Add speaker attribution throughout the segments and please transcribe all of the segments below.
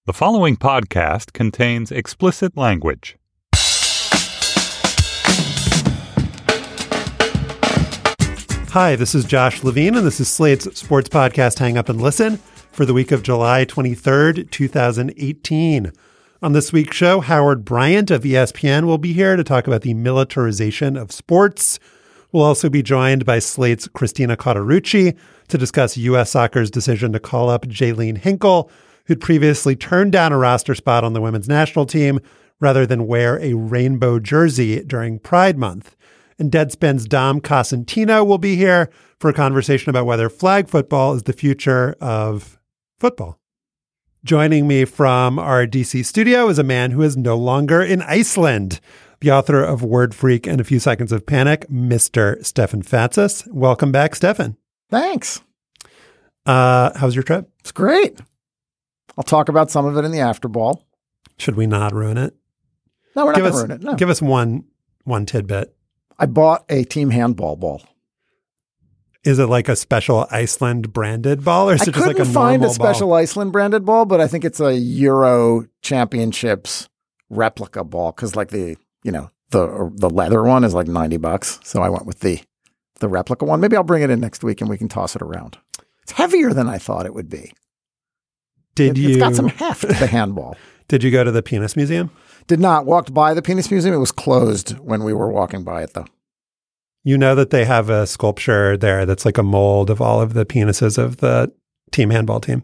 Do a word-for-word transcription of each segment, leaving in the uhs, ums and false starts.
Speaker 1: The following podcast contains explicit language.
Speaker 2: Hi, this is Josh Levine, and this is Slate's sports podcast, Hang Up and Listen, for the week of July twenty-third, twenty eighteen. On this week's show, Howard Bryant of E S P N will be here to talk about the militarization of sports. We'll also be joined by Slate's Christina Cauterucci to discuss U S Soccer's decision to call up Jaylene Hinkle, who'd previously turned down a roster spot on the women's national team rather than wear a rainbow jersey during Pride Month. And Deadspin's Dom Cosentino will be here for a conversation about whether flag football is the future of football. Joining me from our D C studio is a man who is no longer in Iceland, the author of Word Freak and A Few Seconds of Panic, Mister Stefan Fatsis. Welcome back, Stefan.
Speaker 3: Thanks.
Speaker 2: Uh, how's your trip?
Speaker 3: It's great. I'll talk about some of it in the afterball.
Speaker 2: Should we not ruin it?
Speaker 3: No, we're not
Speaker 2: give
Speaker 3: going to
Speaker 2: us,
Speaker 3: ruin it. No.
Speaker 2: Give us one one tidbit.
Speaker 3: I bought a team handball ball.
Speaker 2: Is it like a special Iceland branded ball, or is
Speaker 3: I
Speaker 2: it just like a
Speaker 3: couldn't find a
Speaker 2: normal
Speaker 3: special
Speaker 2: ball?
Speaker 3: Iceland branded ball, but I think it's a Euro Championships replica ball because, like the you know the the leather one is like ninety bucks. So I went with the the replica one. Maybe I'll bring it in next week and we can toss it around. It's heavier than I thought it would be.
Speaker 2: Did
Speaker 3: it,
Speaker 2: you?
Speaker 3: It's got some heft. The handball.
Speaker 2: Did you go to the Penis Museum?
Speaker 3: Did not. Walked by the Penis Museum. It was closed when we were walking by it, though.
Speaker 2: You know that they have a sculpture there that's like a mold of all of the penises of the team handball team.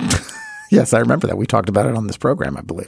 Speaker 3: Yes, I remember that. We talked about it on this program, I believe.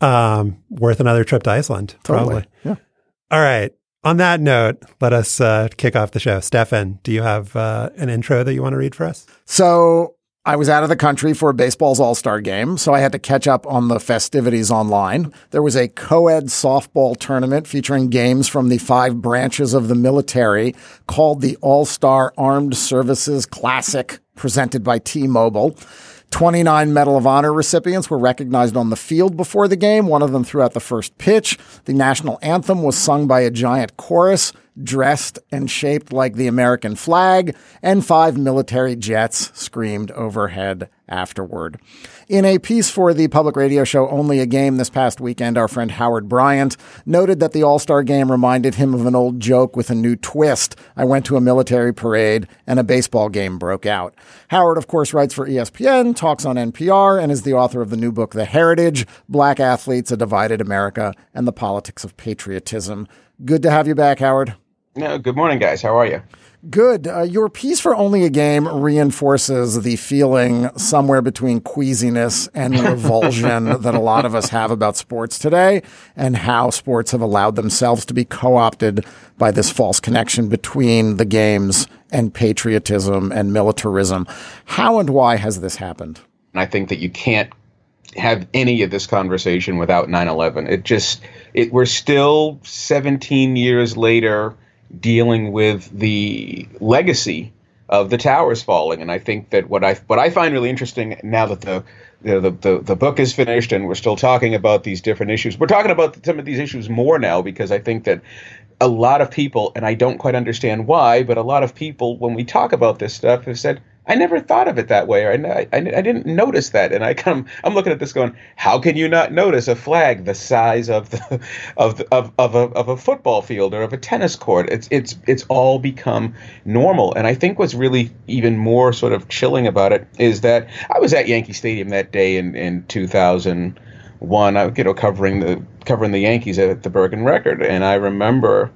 Speaker 2: Um, worth another trip to Iceland,
Speaker 3: Totally.
Speaker 2: probably.
Speaker 3: Yeah.
Speaker 2: All right. On that note, let us uh, kick off the show. Stefan, do you have uh, an intro that you want to read for us?
Speaker 3: So I was out of the country for baseball's All-Star game, so I had to catch up on the festivities online. There was a co-ed softball tournament featuring games from the five branches of the military called the All-Star Armed Services Classic, presented by T-Mobile. twenty-nine Medal of Honor recipients were recognized on the field before the game, one of them threw out the first pitch. The national anthem was sung by a giant chorus, dressed and shaped like the American flag, and five military jets screamed overhead afterward. In a piece for the public radio show Only a Game this past weekend, our friend Howard Bryant noted that the All-Star game reminded him of an old joke with a new twist. I went to a military parade and a baseball game broke out. Howard, of course, writes for E S P N, talks on N P R, and is the author of the new book, The Heritage, Black Athletes, A Divided America, and the Politics of Patriotism. Good to have you back, Howard.
Speaker 4: No, good morning, guys. How are you?
Speaker 3: Good. Uh, your piece for Only a Game reinforces the feeling somewhere between queasiness and revulsion that a lot of us have about sports today, and how sports have allowed themselves to be co-opted by this false connection between the games and patriotism and militarism. How and why has this happened?
Speaker 4: I think that you can't have any of this conversation without nine eleven. It just, it, we're still seventeen years later dealing with the legacy of the towers falling. And I think that what I what I find really interesting now that the the, the the book is finished and we're still talking about these different issues, we're talking about some of these issues more now, because I think that a lot of people, and I don't quite understand why, but a lot of people, when we talk about this stuff, have said, I never thought of it that way, or I, I, I didn't notice that. And I come, I'm looking at this going, how can you not notice a flag the size of the of the, of of a of a football field or of a tennis court? It's it's it's all become normal. And I think what's really even more sort of chilling about it is that I was at Yankee Stadium that day in, in two thousand one, I, you know, covering the covering the Yankees at the Bergen Record, and I remember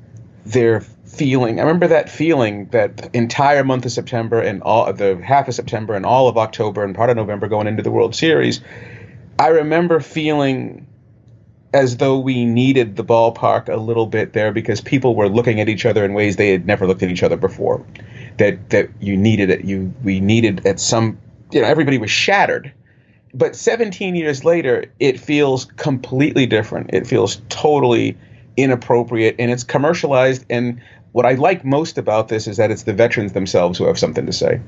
Speaker 4: their feeling. I remember that feeling that entire month of September and all the half of September and all of October and part of November going into the World Series. I remember feeling as though we needed the ballpark a little bit there, because people were looking at each other in ways they had never looked at each other before. That that you needed it. You we needed at some. You know, everybody was shattered. But seventeen years later, it feels completely different. It feels totally inappropriate, and it's commercialized. And what I like most about this is that it's the veterans themselves who have something to say.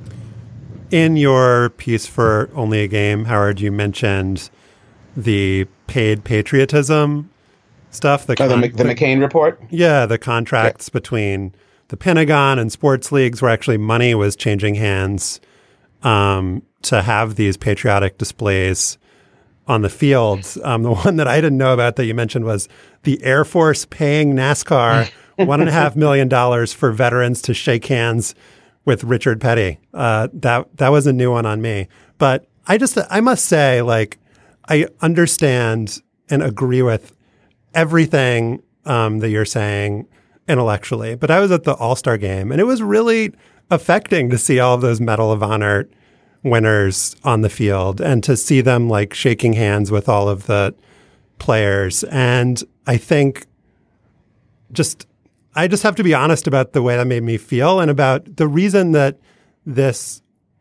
Speaker 2: In your piece for Only a Game, Howard, you mentioned the paid patriotism stuff. The,
Speaker 4: oh,
Speaker 2: con-
Speaker 4: the, the McCain report?
Speaker 2: Yeah, the contracts yeah. between the Pentagon and sports leagues, where actually money was changing hands um, to have these patriotic displays on the fields. Um, the one that I didn't know about that you mentioned was the Air Force paying NASCAR one and a half million dollars for veterans to shake hands with Richard Petty. Uh, that that was a new one on me. But I just I must say, like, I understand and agree with everything um, that you're saying intellectually. But I was at the All-Star game, and it was really affecting to see all of those Medal of Honor winners on the field and to see them like shaking hands with all of the players. And I think just, I just have to be honest about the way that made me feel and about the reason that this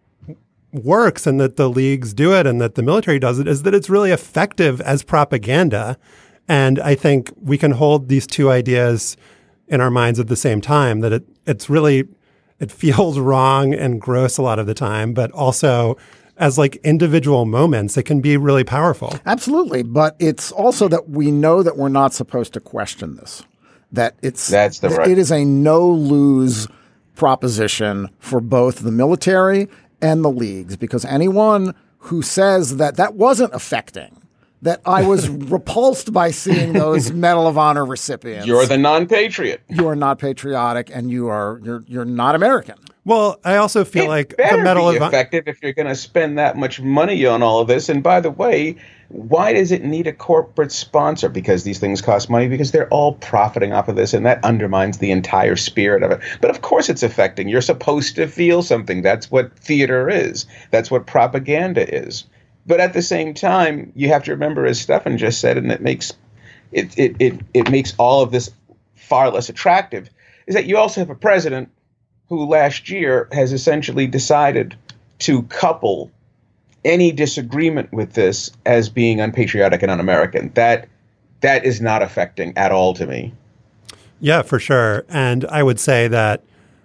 Speaker 2: works and that the leagues do it and that the military does it is that it's really effective as propaganda. And I think we can hold these two ideas in our minds at the same time, that it, it's really, it feels wrong and gross a lot of the time, but also as like individual moments, it can be really powerful.
Speaker 3: Absolutely. But it's also that we know that we're not supposed to question this, that it's,
Speaker 4: That's the right.
Speaker 3: it is a no-lose proposition for both the military and the leagues, because anyone who says that that wasn't affecting, that I was repulsed by seeing those Medal of Honor recipients.
Speaker 4: You're the non-patriot.
Speaker 3: You are not patriotic, and you are you're you're not American.
Speaker 2: Well, I also feel
Speaker 4: it
Speaker 2: like
Speaker 4: better
Speaker 2: the Medal
Speaker 4: be
Speaker 2: of
Speaker 4: effective if you're going to spend that much money on all of this. And by the way, why does it need a corporate sponsor? Because these things cost money, because they're all profiting off of this, and that undermines the entire spirit of it. But of course it's affecting. You're supposed to feel something. That's what theater is. That's what propaganda is. But at the same time, you have to remember, as Stefan just said, and it makes it it it, it makes all of this far less attractive, is that you also have a president who last year has essentially decided to couple any disagreement with this as being unpatriotic and un-American. That that is not affecting at all to me.
Speaker 2: Yeah, for sure. And I would say that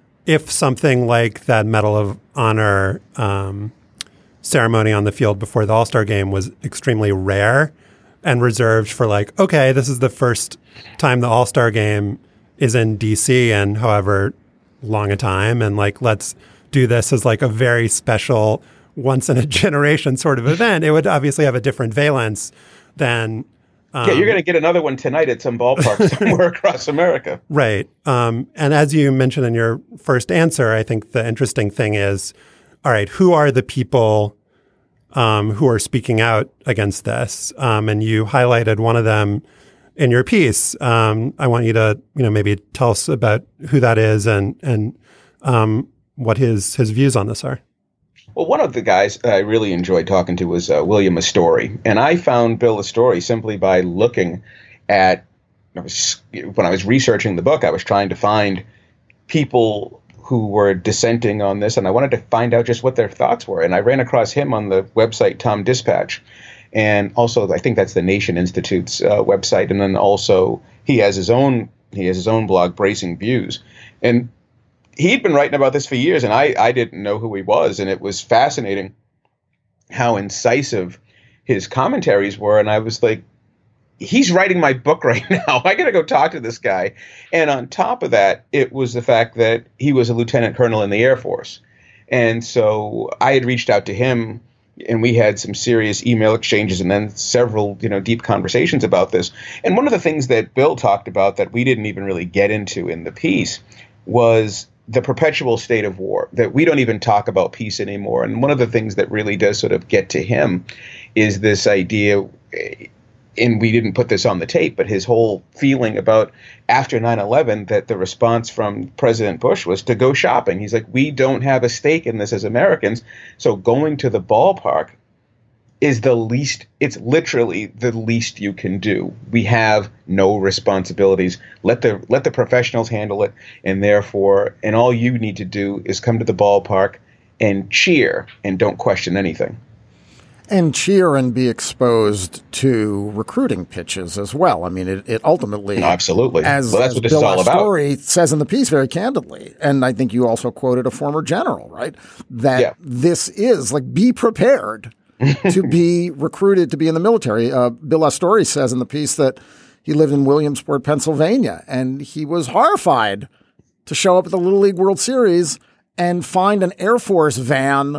Speaker 2: if something like that Medal of Honor um, ceremony on the field before the All-Star game was extremely rare and reserved for like, okay, this is the first time the All-Star game is in D C in however long a time, and like, let's do this as like a very special once in a generation sort of event, it would obviously have a different valence than um,
Speaker 4: yeah, you're going to get another one tonight at some ballpark somewhere across America.
Speaker 2: Right. Um, and as you mentioned in your first answer, I think the interesting thing is, all right, who are the people um, who are speaking out against this? Um, and you highlighted one of them in your piece. Um, I want you to, you know, maybe tell us about who that is and and um, what his his views on this are.
Speaker 4: Well, one of the guys I really enjoyed talking to was uh, William Astori, and I found Bill Astori simply by looking at. I was, when I was researching the book, I was trying to find people who were dissenting on this, and I wanted to find out just what their thoughts were. And I ran across him on the website Tom Dispatch, and also I think that's the Nation Institute's uh, website. And then also he has his own he has his own blog, Bracing Views, and he'd been writing about this for years, and I, I didn't know who he was, and it was fascinating how incisive his commentaries were. And I was like, he's writing my book right now. I got to go talk to this guy. And on top of that, it was the fact that he was a lieutenant colonel in the Air Force. And so I had reached out to him, and we had some serious email exchanges and then several, you know, deep conversations about this. And one of the things that Bill talked about that we didn't even really get into in the piece was the perpetual state of war, that we don't even talk about peace anymore. And one of the things that really does sort of get to him is this idea, and we didn't put this on the tape, but his whole feeling about after nine eleven that the response from President Bush was to go shopping. He's like, we don't have a stake in this as Americans. So going to the ballpark is the least, it's literally the least you can do. We have no responsibilities. Let the let the professionals handle it. And therefore, and all you need to do is come to the ballpark and cheer and don't question anything.
Speaker 3: And cheer and be exposed to recruiting pitches as well. I mean, it, it ultimately,
Speaker 4: no, absolutely.
Speaker 3: As,
Speaker 4: well, that's
Speaker 3: as
Speaker 4: what this
Speaker 3: Bill
Speaker 4: is all about.
Speaker 3: Astori says in the piece very candidly, and I think you also quoted a former general, right? That yeah. This is like, be prepared to be recruited to be in the military. Uh, Bill Astori says in the piece that he lived in Williamsport, Pennsylvania, and he was horrified to show up at the Little League World Series and find an Air Force van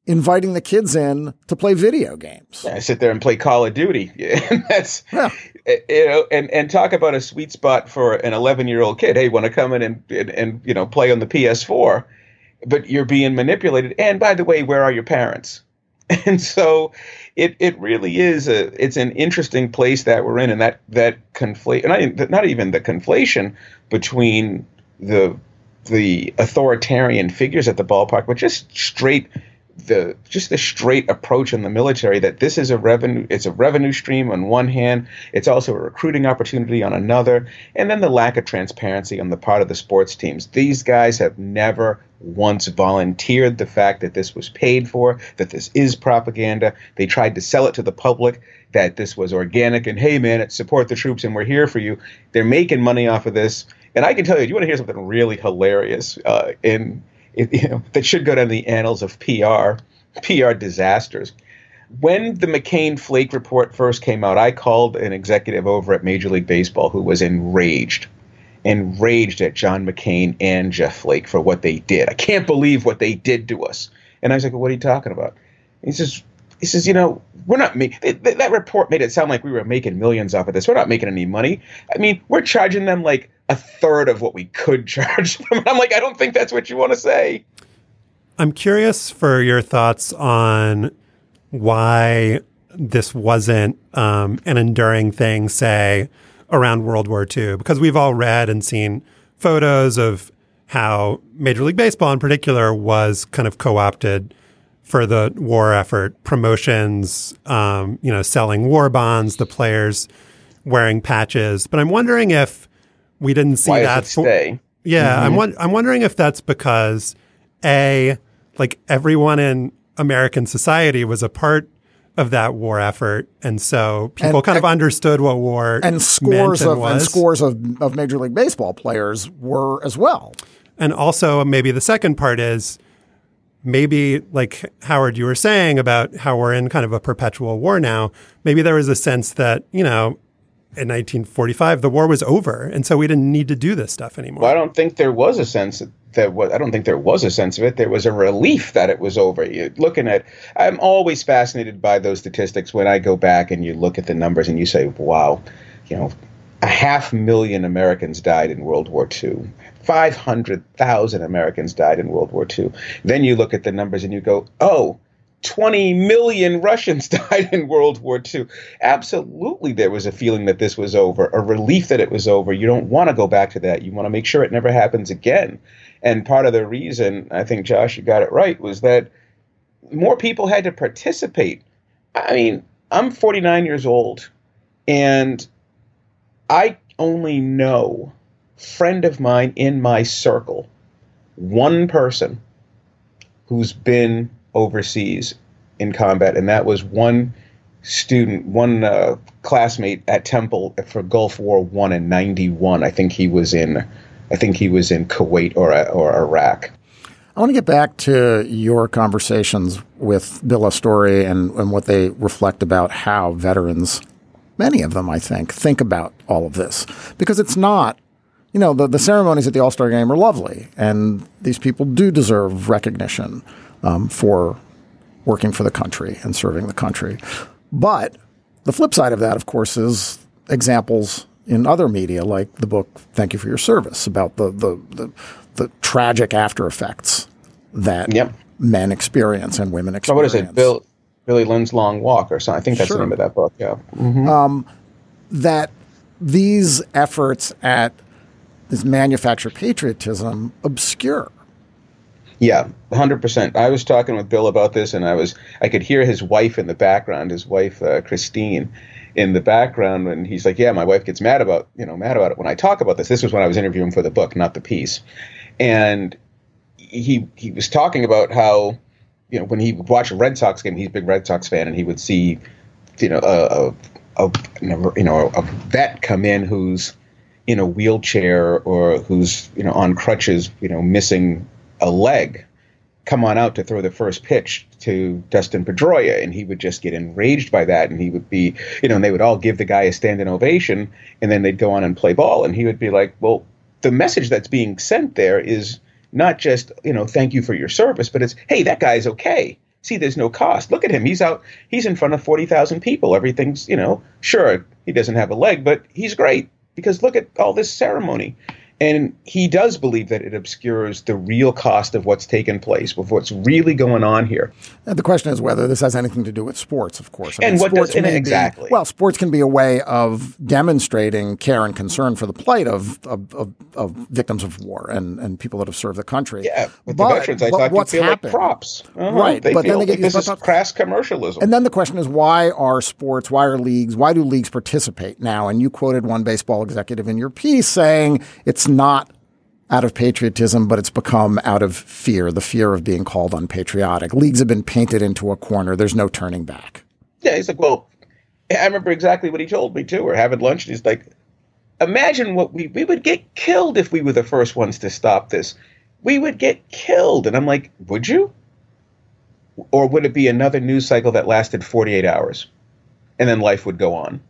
Speaker 3: inviting the kids in to play video games.
Speaker 4: Yeah, I sit there and play Call of Duty. Yeah, that's
Speaker 3: yeah.
Speaker 4: you know, and, and talk about a sweet spot for an eleven-year-old kid. Hey, want to come in and, and and you know play on the P S four, but you're being manipulated. And by the way, where are your parents? And so, it it really is a it's an interesting place that we're in, and that that conflate not not even the conflation between the the authoritarian figures at the ballpark, but just straight. The just the straight approach in the military that this is a revenue it's a revenue stream on one hand, it's also a recruiting opportunity on another, and then the lack of transparency on the part of the sports teams. These guys have never once volunteered the fact that this was paid for, that this is propaganda. They tried to sell it to the public that this was organic and hey man, it's support the troops and we're here for you. They're making money off of this. And I can tell you, you want to hear something really hilarious uh, in It, you know, that should go down the annals of P R, P R disasters. When the McCain Flake report first came out, I called an executive over at Major League Baseball who was enraged, enraged at John McCain and Jeff Flake for what they did. I can't believe what they did to us. And I was like, well, what are you talking about? He says, he says, you know, we're not making that, that report made it sound like we were making millions off of this. We're not making any money. I mean, we're charging them like a third of what we could charge them. I'm like, I don't think that's what you want to say.
Speaker 2: I'm curious for your thoughts on why this wasn't um, an enduring thing, say, around World War Two, because we've all read and seen photos of how Major League Baseball in particular was kind of co-opted for the war effort, promotions, um, you know, selling war bonds, the players wearing patches. But I'm wondering if we didn't see
Speaker 4: Why
Speaker 2: that.
Speaker 4: Does it stay?
Speaker 2: Yeah,
Speaker 4: Mm-hmm.
Speaker 2: I'm won- I'm wondering if that's because A, like everyone in American society was a part of that war effort, and so people
Speaker 3: And-
Speaker 2: kind of
Speaker 3: and-
Speaker 2: understood what war
Speaker 3: And scores
Speaker 2: meant and
Speaker 3: of
Speaker 2: was.
Speaker 3: and scores of, of Major League Baseball players were as well.
Speaker 2: And also maybe the second part is maybe like Howard, you were saying about how we're in kind of a perpetual war now. Maybe there was a sense that, you know, in nineteen forty-five, the war was over. And so we didn't need to do this stuff anymore.
Speaker 4: Well, I don't think there was a sense that was, I don't think there was a sense of it. There was a relief that it was over. You're looking at, I'm always fascinated by those statistics when I go back and you look at the numbers and you say, wow, you know, a half million Americans died in World War Two. five hundred thousand Americans died in World War Two. Then you look at the numbers and you go, oh, twenty million Russians died in World War Two. Absolutely, there was a feeling that this was over, a relief that it was over. You don't want to go back to that. You want to make sure it never happens again. And part of the reason, I think, Josh, you got it right, was that more people had to participate. I mean, I'm forty-nine years old, and I only know, friend of mine in my circle, one person who's been overseas in combat, and that was one student, one uh, classmate at Temple for Gulf War One in ninety-one. I think he was in, I think he was in Kuwait or or Iraq.
Speaker 3: I want to get back to your conversations with Bill Astori and, and what they reflect about how veterans, many of them, I think, think about all of this. Because it's not, you know, the, the ceremonies at the All-Star Game are lovely, and these people do deserve recognition um, for working for the country and serving the country. But the flip side of that, of course, is examples in other media, like the book Thank You for Your Service, about the the, the, the tragic after effects that
Speaker 4: Yep.
Speaker 3: men experience and women experience.
Speaker 4: So what is it, Bill, Billy Lynn's Long Walk or something? I think that's
Speaker 3: Sure.
Speaker 4: the name of that book, yeah. Mm-hmm.
Speaker 3: Um, that these efforts at this manufactured patriotism obscure.
Speaker 4: Yeah, one hundred percent. I was talking with Bill about this, and I was I could hear his wife in the background, his wife, uh, Christine, in the background, and he's like, yeah, my wife gets mad about, you know, mad about it when I talk about this. This was when I was interviewing for the book, not the piece. And he he was talking about how, you know, when he would watch a Red Sox game, he's a big Red Sox fan, and he would see, you know, a, a, a you know, a vet come in who's in a wheelchair or who's, you know, on crutches, you know, missing a leg, come on out to throw the first pitch to Dustin Pedroia, and he would just get enraged by that, and he would be, you know, and they would all give the guy a standing ovation, and then they'd go on and play ball, and he would be like, well, the message that's being sent there is not just, you know, thank you for your service, but it's, hey, that guy's okay. see, there's no cost. Look at him. He's out. He's in front of forty thousand people. Everything's, you know, sure, he doesn't have a leg, but he's great because look at all this ceremony. And he does believe that it obscures the real cost of what's taken place, with what's really going on here.
Speaker 3: And the question is whether this has anything to do with sports, of course. I
Speaker 4: and
Speaker 3: mean,
Speaker 4: what
Speaker 3: sports
Speaker 4: does and
Speaker 3: may
Speaker 4: exactly?
Speaker 3: Be, well, sports can be a way of demonstrating care and concern for the plight of of, of, of victims of war and, and people that have served the country.
Speaker 4: Yeah, with
Speaker 3: but,
Speaker 4: the veterans, I thought you feel
Speaker 3: happened?
Speaker 4: like props, uh-huh.
Speaker 3: right?
Speaker 4: They
Speaker 3: but
Speaker 4: feel
Speaker 3: then they get
Speaker 4: like this
Speaker 3: is
Speaker 4: is crass commercialism.
Speaker 3: And then the question is, why are sports? Why are leagues? Why do leagues participate now? And you quoted one baseball executive in your piece saying it's not out of patriotism, but it's become out of fear, the fear of being called unpatriotic. Leagues have been painted into a corner. There's no turning back.
Speaker 4: Yeah, he's like, well, I remember exactly what he told me, too. We're having lunch, and he's like, imagine what we, we would get killed if we were the first ones to stop this. We would get killed. And I'm like, would you? Or would it be another news cycle that lasted forty-eight hours? And then life would go on.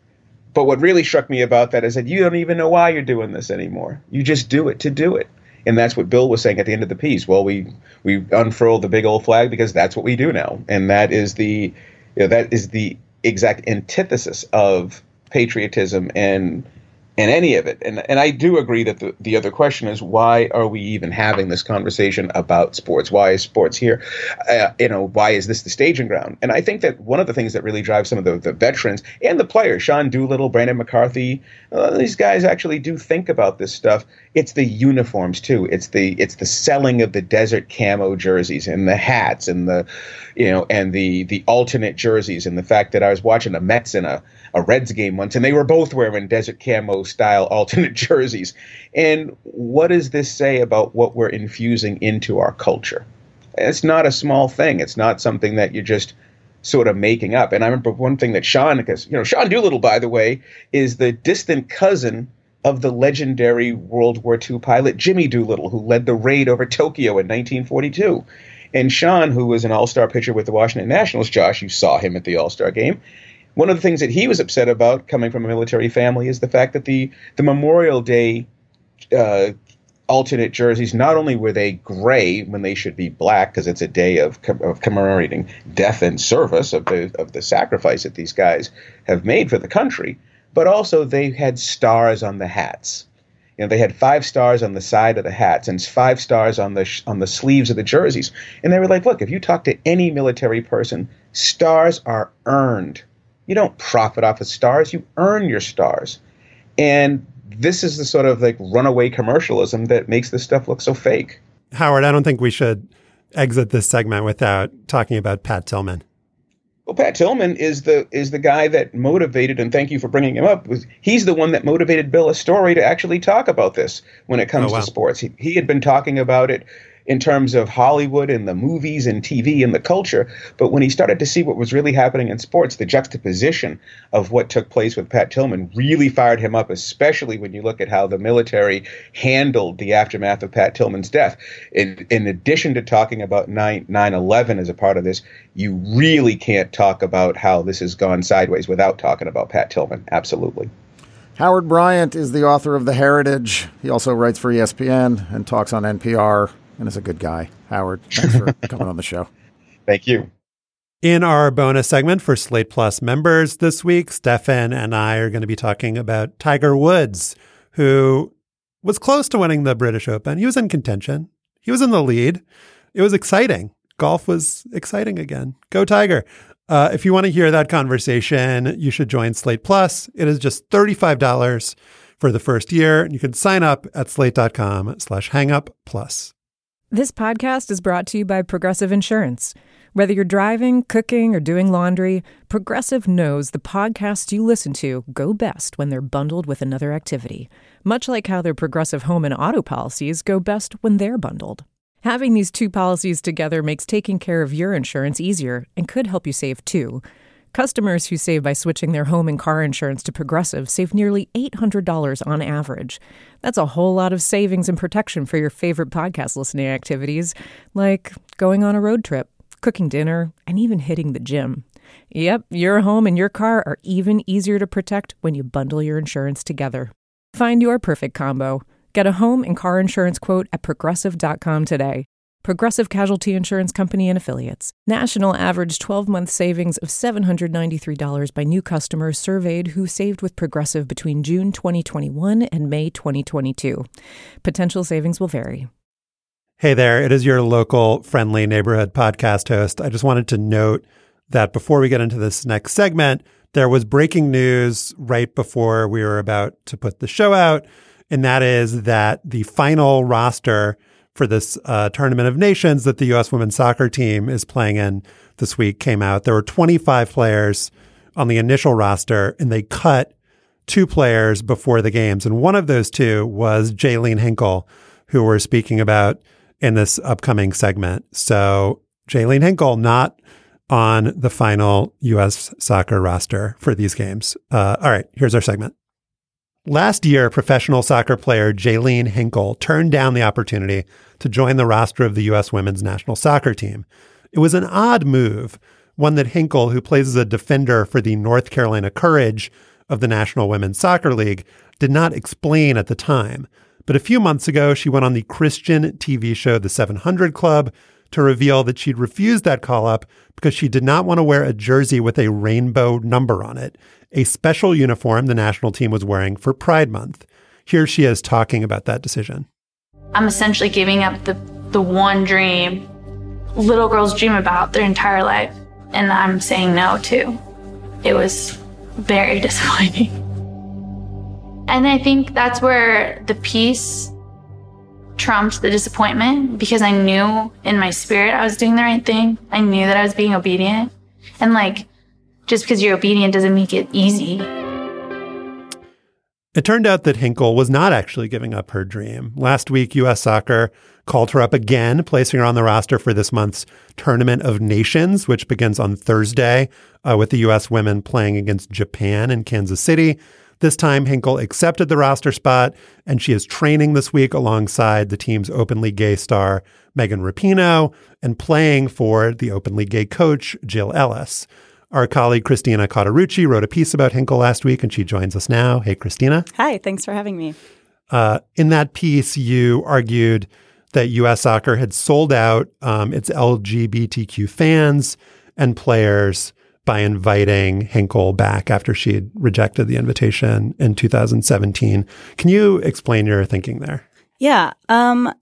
Speaker 4: But what really struck me about that is that you don't even know why you're doing this anymore. You just do it to do it. And that's what Bill was saying at the end of the piece. Well, we we unfurled the big old flag because that's what we do now. And that is the you know, that is the exact antithesis of patriotism and and any of it. And and I do agree that the, the other question is, why are we even having this conversation about sports? Why is sports here? Uh, you know, why is this the staging ground? And I think that one of the things that really drives some of the, the veterans and the players, Sean Doolittle, Brandon McCarthy, uh, these guys actually do think about this stuff. It's the uniforms too. It's the it's the selling of the desert camo jerseys and the hats and the you know and the the alternate jerseys, and the fact that I was watching the Mets in a a Reds game once, and they were both wearing desert camo style alternate jerseys. And what does this say about what we're infusing into our culture? It's not a small thing. It's not something that you're just sort of making up. And I remember one thing that Sean, because, you know, Sean Doolittle, by the way, is the distant cousin of the legendary World War Two pilot Jimmy Doolittle, who led the raid over Tokyo in nineteen forty-two. And Sean, who was an all-star pitcher with the Washington Nationals, Josh, you saw him at the All-Star game. One of the things that he was upset about, coming from a military family, is the fact that the, the Memorial Day uh, alternate jerseys, not only were they gray when they should be black, because it's a day of, of commemorating death and service of the of the sacrifice that these guys have made for the country, but also they had stars on the hats. You know, they had five stars on the side of the hats and five stars on the sh- on the sleeves of the jerseys. And they were like, look, if you talk to any military person, stars are earned. You don't profit off of stars. You earn your stars. And this is the sort of like runaway commercialism that makes this stuff look so fake.
Speaker 2: Howard, I don't think we should exit this segment without talking about Pat Tillman.
Speaker 4: Well, Pat Tillman is the is the guy that motivated, and thank you for bringing him up. He's the one that motivated Bill Astori to actually talk about this when it comes oh, wow. to sports. He, he had been talking about it in terms of Hollywood and the movies and T V and the culture. But when he started to see what was really happening in sports, the juxtaposition of what took place with Pat Tillman really fired him up, especially when you look at how the military handled the aftermath of Pat Tillman's death. In, in addition to talking about nine eleven as a part of this, you really can't talk about how this has gone sideways without talking about Pat Tillman. Absolutely.
Speaker 3: Howard Bryant is the author of The Heritage. He also writes for E S P N and talks on N P R. And is a good guy. Howard, thanks for coming on the show.
Speaker 4: Thank you.
Speaker 2: In our bonus segment for Slate Plus members this week, Stefan and I are going to be talking about Tiger Woods, who was close to winning the British Open. He was in contention. He was in the lead. It was exciting. Golf was exciting again. Go Tiger. Uh, if you want to hear that conversation, you should join Slate Plus. It is just thirty-five dollars for the first year. You can sign up at slate.com slash hangup plus.
Speaker 5: This podcast is brought to you by Progressive Insurance. Whether you're driving, cooking, or doing laundry, Progressive knows the podcasts you listen to go best when they're bundled with another activity, much like how their Progressive home and auto policies go best when they're bundled. Having these two policies together makes taking care of your insurance easier and could help you save too. Customers who save by switching their home and car insurance to Progressive save nearly eight hundred dollars on average. That's a whole lot of savings and protection for your favorite podcast listening activities, like going on a road trip, cooking dinner, and even hitting the gym. Yep, your home and your car are even easier to protect when you bundle your insurance together. Find your perfect combo. Get a home and car insurance quote at progressive dot com today. Progressive Casualty Insurance Company and Affiliates. National average twelve-month savings of seven hundred ninety-three dollars by new customers surveyed who saved with Progressive between June twenty twenty-one and May twenty twenty-two. Potential savings will vary.
Speaker 2: Hey there, it is your local friendly neighborhood podcast host. I just wanted to note that before we get into this next segment, there was breaking news right before we were about to put the show out, and that is that the final roster for this uh, Tournament of Nations that the U S women's soccer team is playing in this week came out. There were twenty-five players on the initial roster, and they cut two players before the games. And one of those two was Jaylene Hinkle, who we're speaking about in this upcoming segment. So Jaylene Hinkle not on the final U S soccer roster for these games. Uh, all right, here's our segment. Last year, professional soccer player Jaylene Hinkle turned down the opportunity to join the roster of the U S women's national soccer team. It was an odd move, one that Hinkle, who plays as a defender for the North Carolina Courage of the National Women's Soccer League, did not explain at the time. But a few months ago, she went on the Christian T V show The seven hundred Club to reveal that she'd refused that call-up because she did not want to wear a jersey with a rainbow number on it, a special uniform the national team was wearing for Pride Month. Here she is talking about that decision.
Speaker 6: I'm essentially giving up the, the one dream little girls dream about their entire life, and I'm saying no to. It was very disappointing. And I think that's where the peace trumped the disappointment, because I knew in my spirit I was doing the right thing. I knew that I was being obedient. And like, just because you're obedient doesn't make it easy.
Speaker 2: It turned out that Hinkle was not actually giving up her dream. Last week, U S Soccer called her up again, placing her on the roster for this month's Tournament of Nations, which begins on Thursday uh, with the U S women playing against Japan in Kansas City. This time, Hinkle accepted the roster spot, and she is training this week alongside the team's openly gay star, Megan Rapinoe, and playing for the openly gay coach, Jill Ellis. Our colleague, Christina Cauterucci, wrote a piece about Hinkle last week, and she joins us now. Hey, Christina.
Speaker 7: Hi, thanks for having me.
Speaker 2: Uh, in that piece, you argued that U S Soccer had sold out um, its L G B T Q fans and players by inviting Hinkle back after she had rejected the invitation in two thousand seventeen. Can you explain your thinking there?
Speaker 7: Yeah. Um,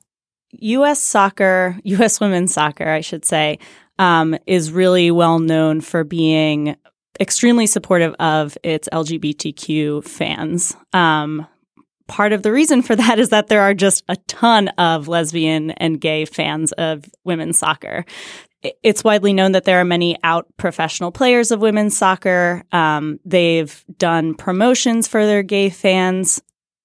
Speaker 7: U S Soccer, U S women's soccer, I should say, um, is really well known for being extremely supportive of its L G B T Q fans. Um, part of the reason for that is that there are just a ton of lesbian and gay fans of women's soccer. It's widely known that there are many out professional players of women's soccer. Um, they've done promotions for their gay fans.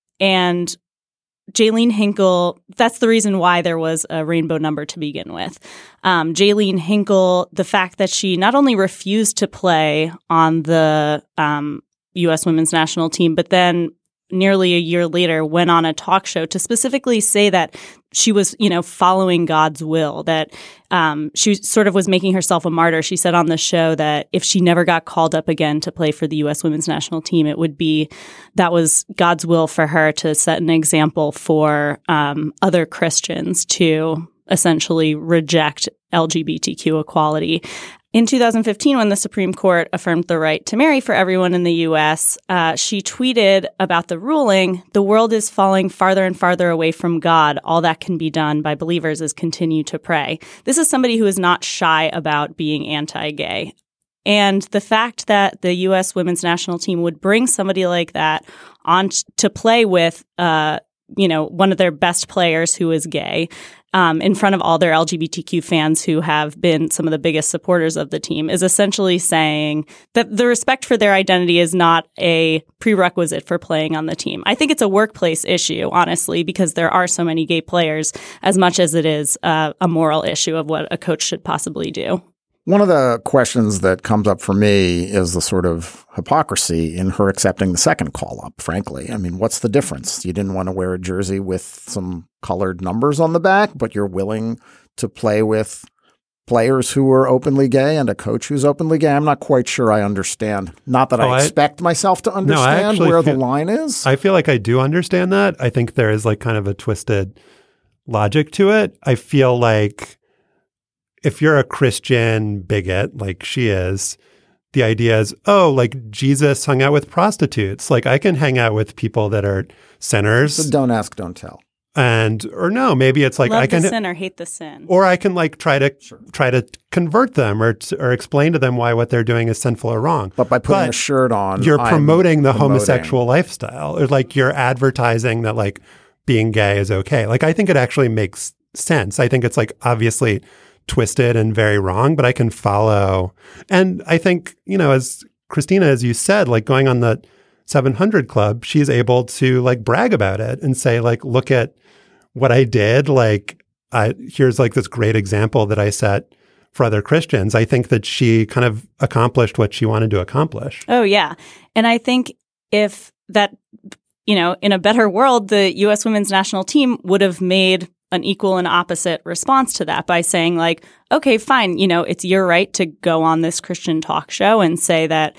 Speaker 7: And Jaylene Hinkle, that's the reason why there was a rainbow number to begin with. Um, Jaylene Hinkle, the fact that she not only refused to play on the um, U S women's national team, but then nearly a year later went on a talk show to specifically say that she was, you know, following God's will, that um, she sort of was making herself a martyr. She said on the show that if she never got called up again to play for the U S women's national team, it would be, that was God's will for her to set an example for um, other Christians to essentially reject L G B T Q equality. In two thousand fifteen, when the Supreme Court affirmed the right to marry for everyone in the U S, uh, she tweeted about the ruling, "The world is falling farther and farther away from God. All that can be done by believers is continue to pray." This is somebody who is not shy about being anti-gay. And the fact that the U S women's national team would bring somebody like that on t- to play with, uh, you know, one of their best players who is gay, Um, in front of all their L G B T Q fans who have been some of the biggest supporters of the team, is essentially saying that the respect for their identity is not a prerequisite for playing on the team. I think it's a workplace issue, honestly, because there are so many gay players, as much as it is uh, a moral issue of what a coach should possibly do.
Speaker 3: One of the questions that comes up for me is the sort of hypocrisy in her accepting the second call-up, frankly. I mean, what's the difference? You didn't want to wear a jersey with some colored numbers on the back, but you're willing to play with players who are openly gay and a coach who's openly gay. I'm not quite sure I understand. Not that oh, I expect I, myself to understand no, where feel, the line is.
Speaker 2: I feel like I do understand that. I think there is like kind of a twisted logic to it. I feel like if you're a Christian bigot like she is, the idea is, oh, like Jesus hung out with prostitutes. Like I can hang out with people that are sinners.
Speaker 3: So don't ask, don't tell.
Speaker 2: And or no, maybe it's like
Speaker 7: Love
Speaker 2: I can
Speaker 7: the sin or hate the sin,
Speaker 2: or I can like try to
Speaker 3: Sure.
Speaker 2: try to convert them or or explain to them why what they're doing is sinful or wrong.
Speaker 3: But by putting
Speaker 2: But
Speaker 3: a shirt on,
Speaker 2: you're
Speaker 3: I'm
Speaker 2: promoting the
Speaker 3: promoting.
Speaker 2: homosexual lifestyle, or like you're advertising that like being gay is okay. Like I think it actually makes sense. I think it's like obviously twisted and very wrong, but I can follow. And I think, you know, as Christina, as you said, like going on the seven hundred Club, she's able to like brag about it and say like, look at what I did. Like, I, here's like this great example that I set for other Christians. I think that she kind of accomplished what she wanted to accomplish.
Speaker 7: Oh, yeah. And I think if that, you know, in a better world, the U S women's national team would have made an equal and opposite response to that by saying like, okay, fine, you know, it's your right to go on this Christian talk show and say that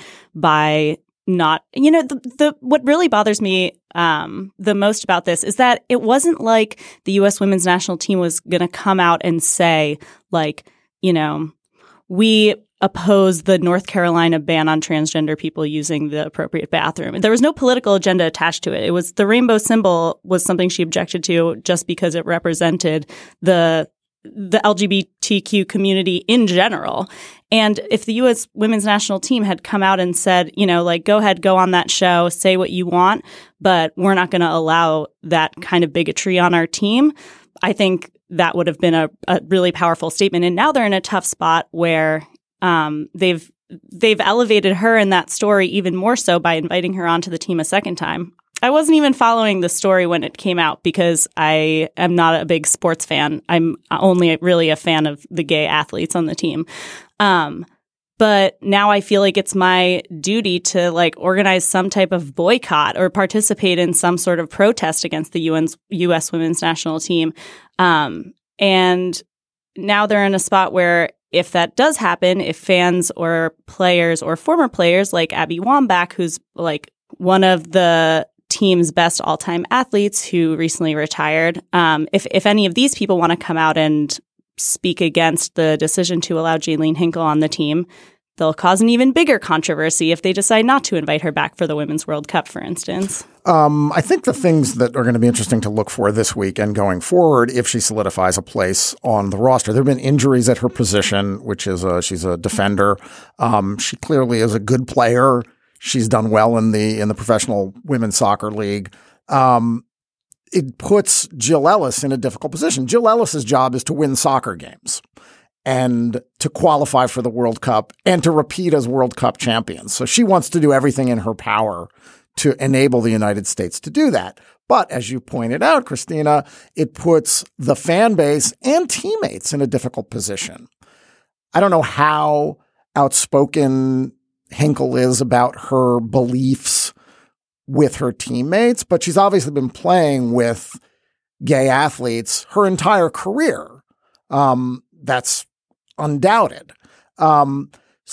Speaker 7: by not, you know, the, the what really bothers me um, the most about this is that it wasn't like the U S women's national team was going to come out and say like, you know, we oppose the North Carolina ban on transgender people using the appropriate bathroom. There was no political agenda attached to it. It was the rainbow symbol was something she objected to just because it represented the the L G B T Q community in general. And if the U S women's national team had come out and said, you know, like, go ahead, go on that show, say what you want, but we're not going to allow that kind of bigotry on our team, I think that would have been a, a really powerful statement. And now they're in a tough spot where um, they've they've elevated her in that story even more so by inviting her onto the team a second time. I wasn't even following the story when it came out because I am not a big sports fan. I'm only really a fan of the gay athletes on the team. Um, but now I feel like it's my duty to like organize some type of boycott or participate in some sort of protest against the U S women's national team. Um, and now they're in a spot where if that does happen, if fans or players or former players like Abby Wambach, who's like one of the team's best all-time athletes who recently retired, um, if if any of these people want to come out and speak against the decision to allow Jaylene Hinkle on the team, they'll cause an even bigger controversy if they decide not to invite her back for the Women's World Cup, for instance.
Speaker 3: Um, I think the things that are going to be interesting to look for this week and going forward, if she solidifies a place on the roster, there have been injuries at her position, which is a, she's a defender. Um, she clearly is a good player. She's done well in the in the professional women's soccer league. Um, it puts Jill Ellis in a difficult position. Jill Ellis's job is to win soccer games and to qualify for the World Cup and to repeat as World Cup champions. So she wants to do everything in her power to enable the United States to do that. But as you pointed out, Christina, it puts the fan base and teammates in a difficult position. I don't know how outspoken Hinkle is about her beliefs with her teammates, but she's obviously been playing with gay athletes her entire career. Um, that's undoubted. Um,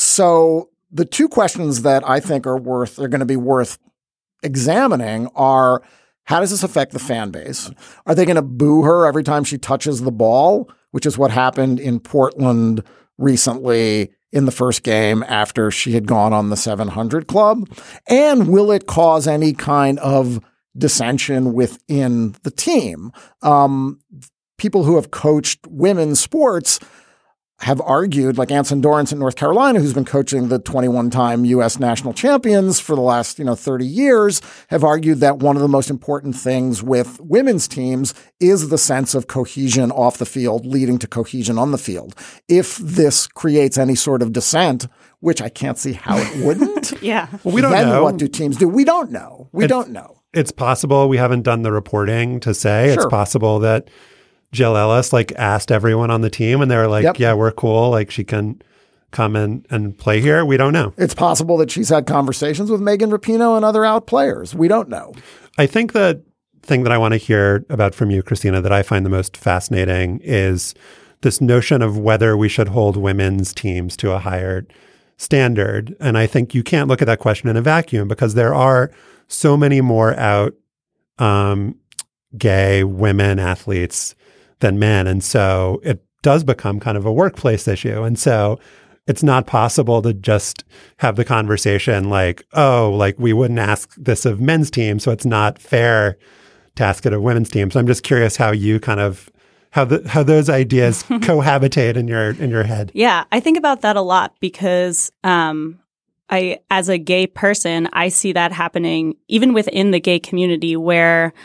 Speaker 3: so the two questions that I think are worth, are going to be worth examining are, how does this affect the fan base? Are they going to boo her every time she touches the ball, which is what happened in Portland recently in the first game after she had gone on the seven hundred Club? And will it cause any kind of dissension within the team? Um, people who have coached women's sports have argued, like Anson Dorrance in North Carolina, who's been coaching the twenty-one-time U S national champions for the last, you know, thirty years, have argued that one of the most important things with women's teams is the sense of cohesion off the field leading to cohesion on the field. If this creates any sort of dissent, which I can't see how it wouldn't,
Speaker 7: yeah,
Speaker 2: well, we don't
Speaker 3: then
Speaker 2: know.
Speaker 3: What do teams do? We don't know. We
Speaker 2: It's,
Speaker 3: don't know.
Speaker 2: It's possible. We haven't done the reporting to say.
Speaker 3: Sure.
Speaker 2: It's possible that Jill Ellis like asked everyone on the team and they were like,
Speaker 3: Yep.
Speaker 2: yeah, we're cool. Like she can come in and play here. We don't know.
Speaker 3: It's possible that she's had conversations with Megan Rapinoe and other out players. We don't know.
Speaker 2: I think the thing that I want to hear about from you, Christina, that I find the most fascinating is this notion of whether we should hold women's teams to a higher standard. And I think you can't look at that question in a vacuum because there are so many more out um, gay women athletes than men. And so it does become kind of a workplace issue. And so it's not possible to just have the conversation like, oh, like we wouldn't ask this of men's teams, so it's not fair to ask it of women's teams. So I'm just curious how you kind of how the how those ideas cohabitate in your in your head.
Speaker 7: Yeah, I think about that a lot because um, I, as a gay person, I see that happening even within the gay community where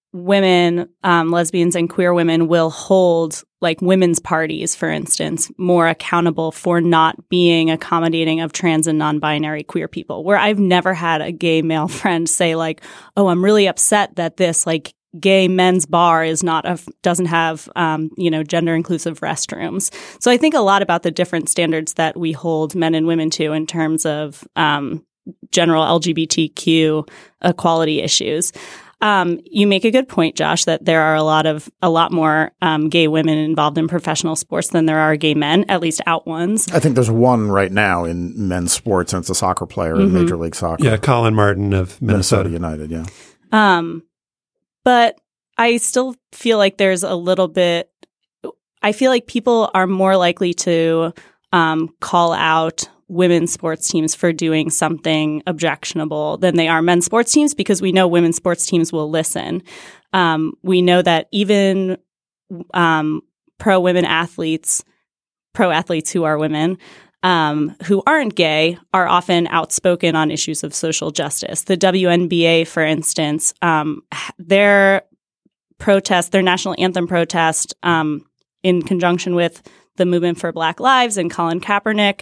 Speaker 7: women, um, lesbians and queer women will hold like women's parties, for instance, more accountable for not being accommodating of trans and non-binary queer people, where I've never had a gay male friend say like, oh, I'm really upset that this like gay men's bar is not a, doesn't have, um, you know, gender inclusive restrooms. So I think a lot about the different standards that we hold men and women to in terms of um, general L G B T Q equality issues. Um, you make a good point, Josh, that there are a lot of a lot more um, gay women involved in professional sports than there are gay men, at least out ones.
Speaker 3: I think there's one right now in men's sports, and it's a soccer player mm-hmm. in Major League Soccer.
Speaker 2: Yeah, Colin Martin of Minnesota,
Speaker 3: Minnesota United. Yeah.
Speaker 7: Um, but I still feel like there's a little bit. I feel like people are more likely to um, call out women's sports teams for doing something objectionable than they are men's sports teams because we know women's sports teams will listen. Um, we know that even um, pro women athletes, pro athletes who are women, um, who aren't gay, are often outspoken on issues of social justice. The W N B A, for instance, um, their protest, their national anthem protest, um, in conjunction with the movement for Black Lives and Colin Kaepernick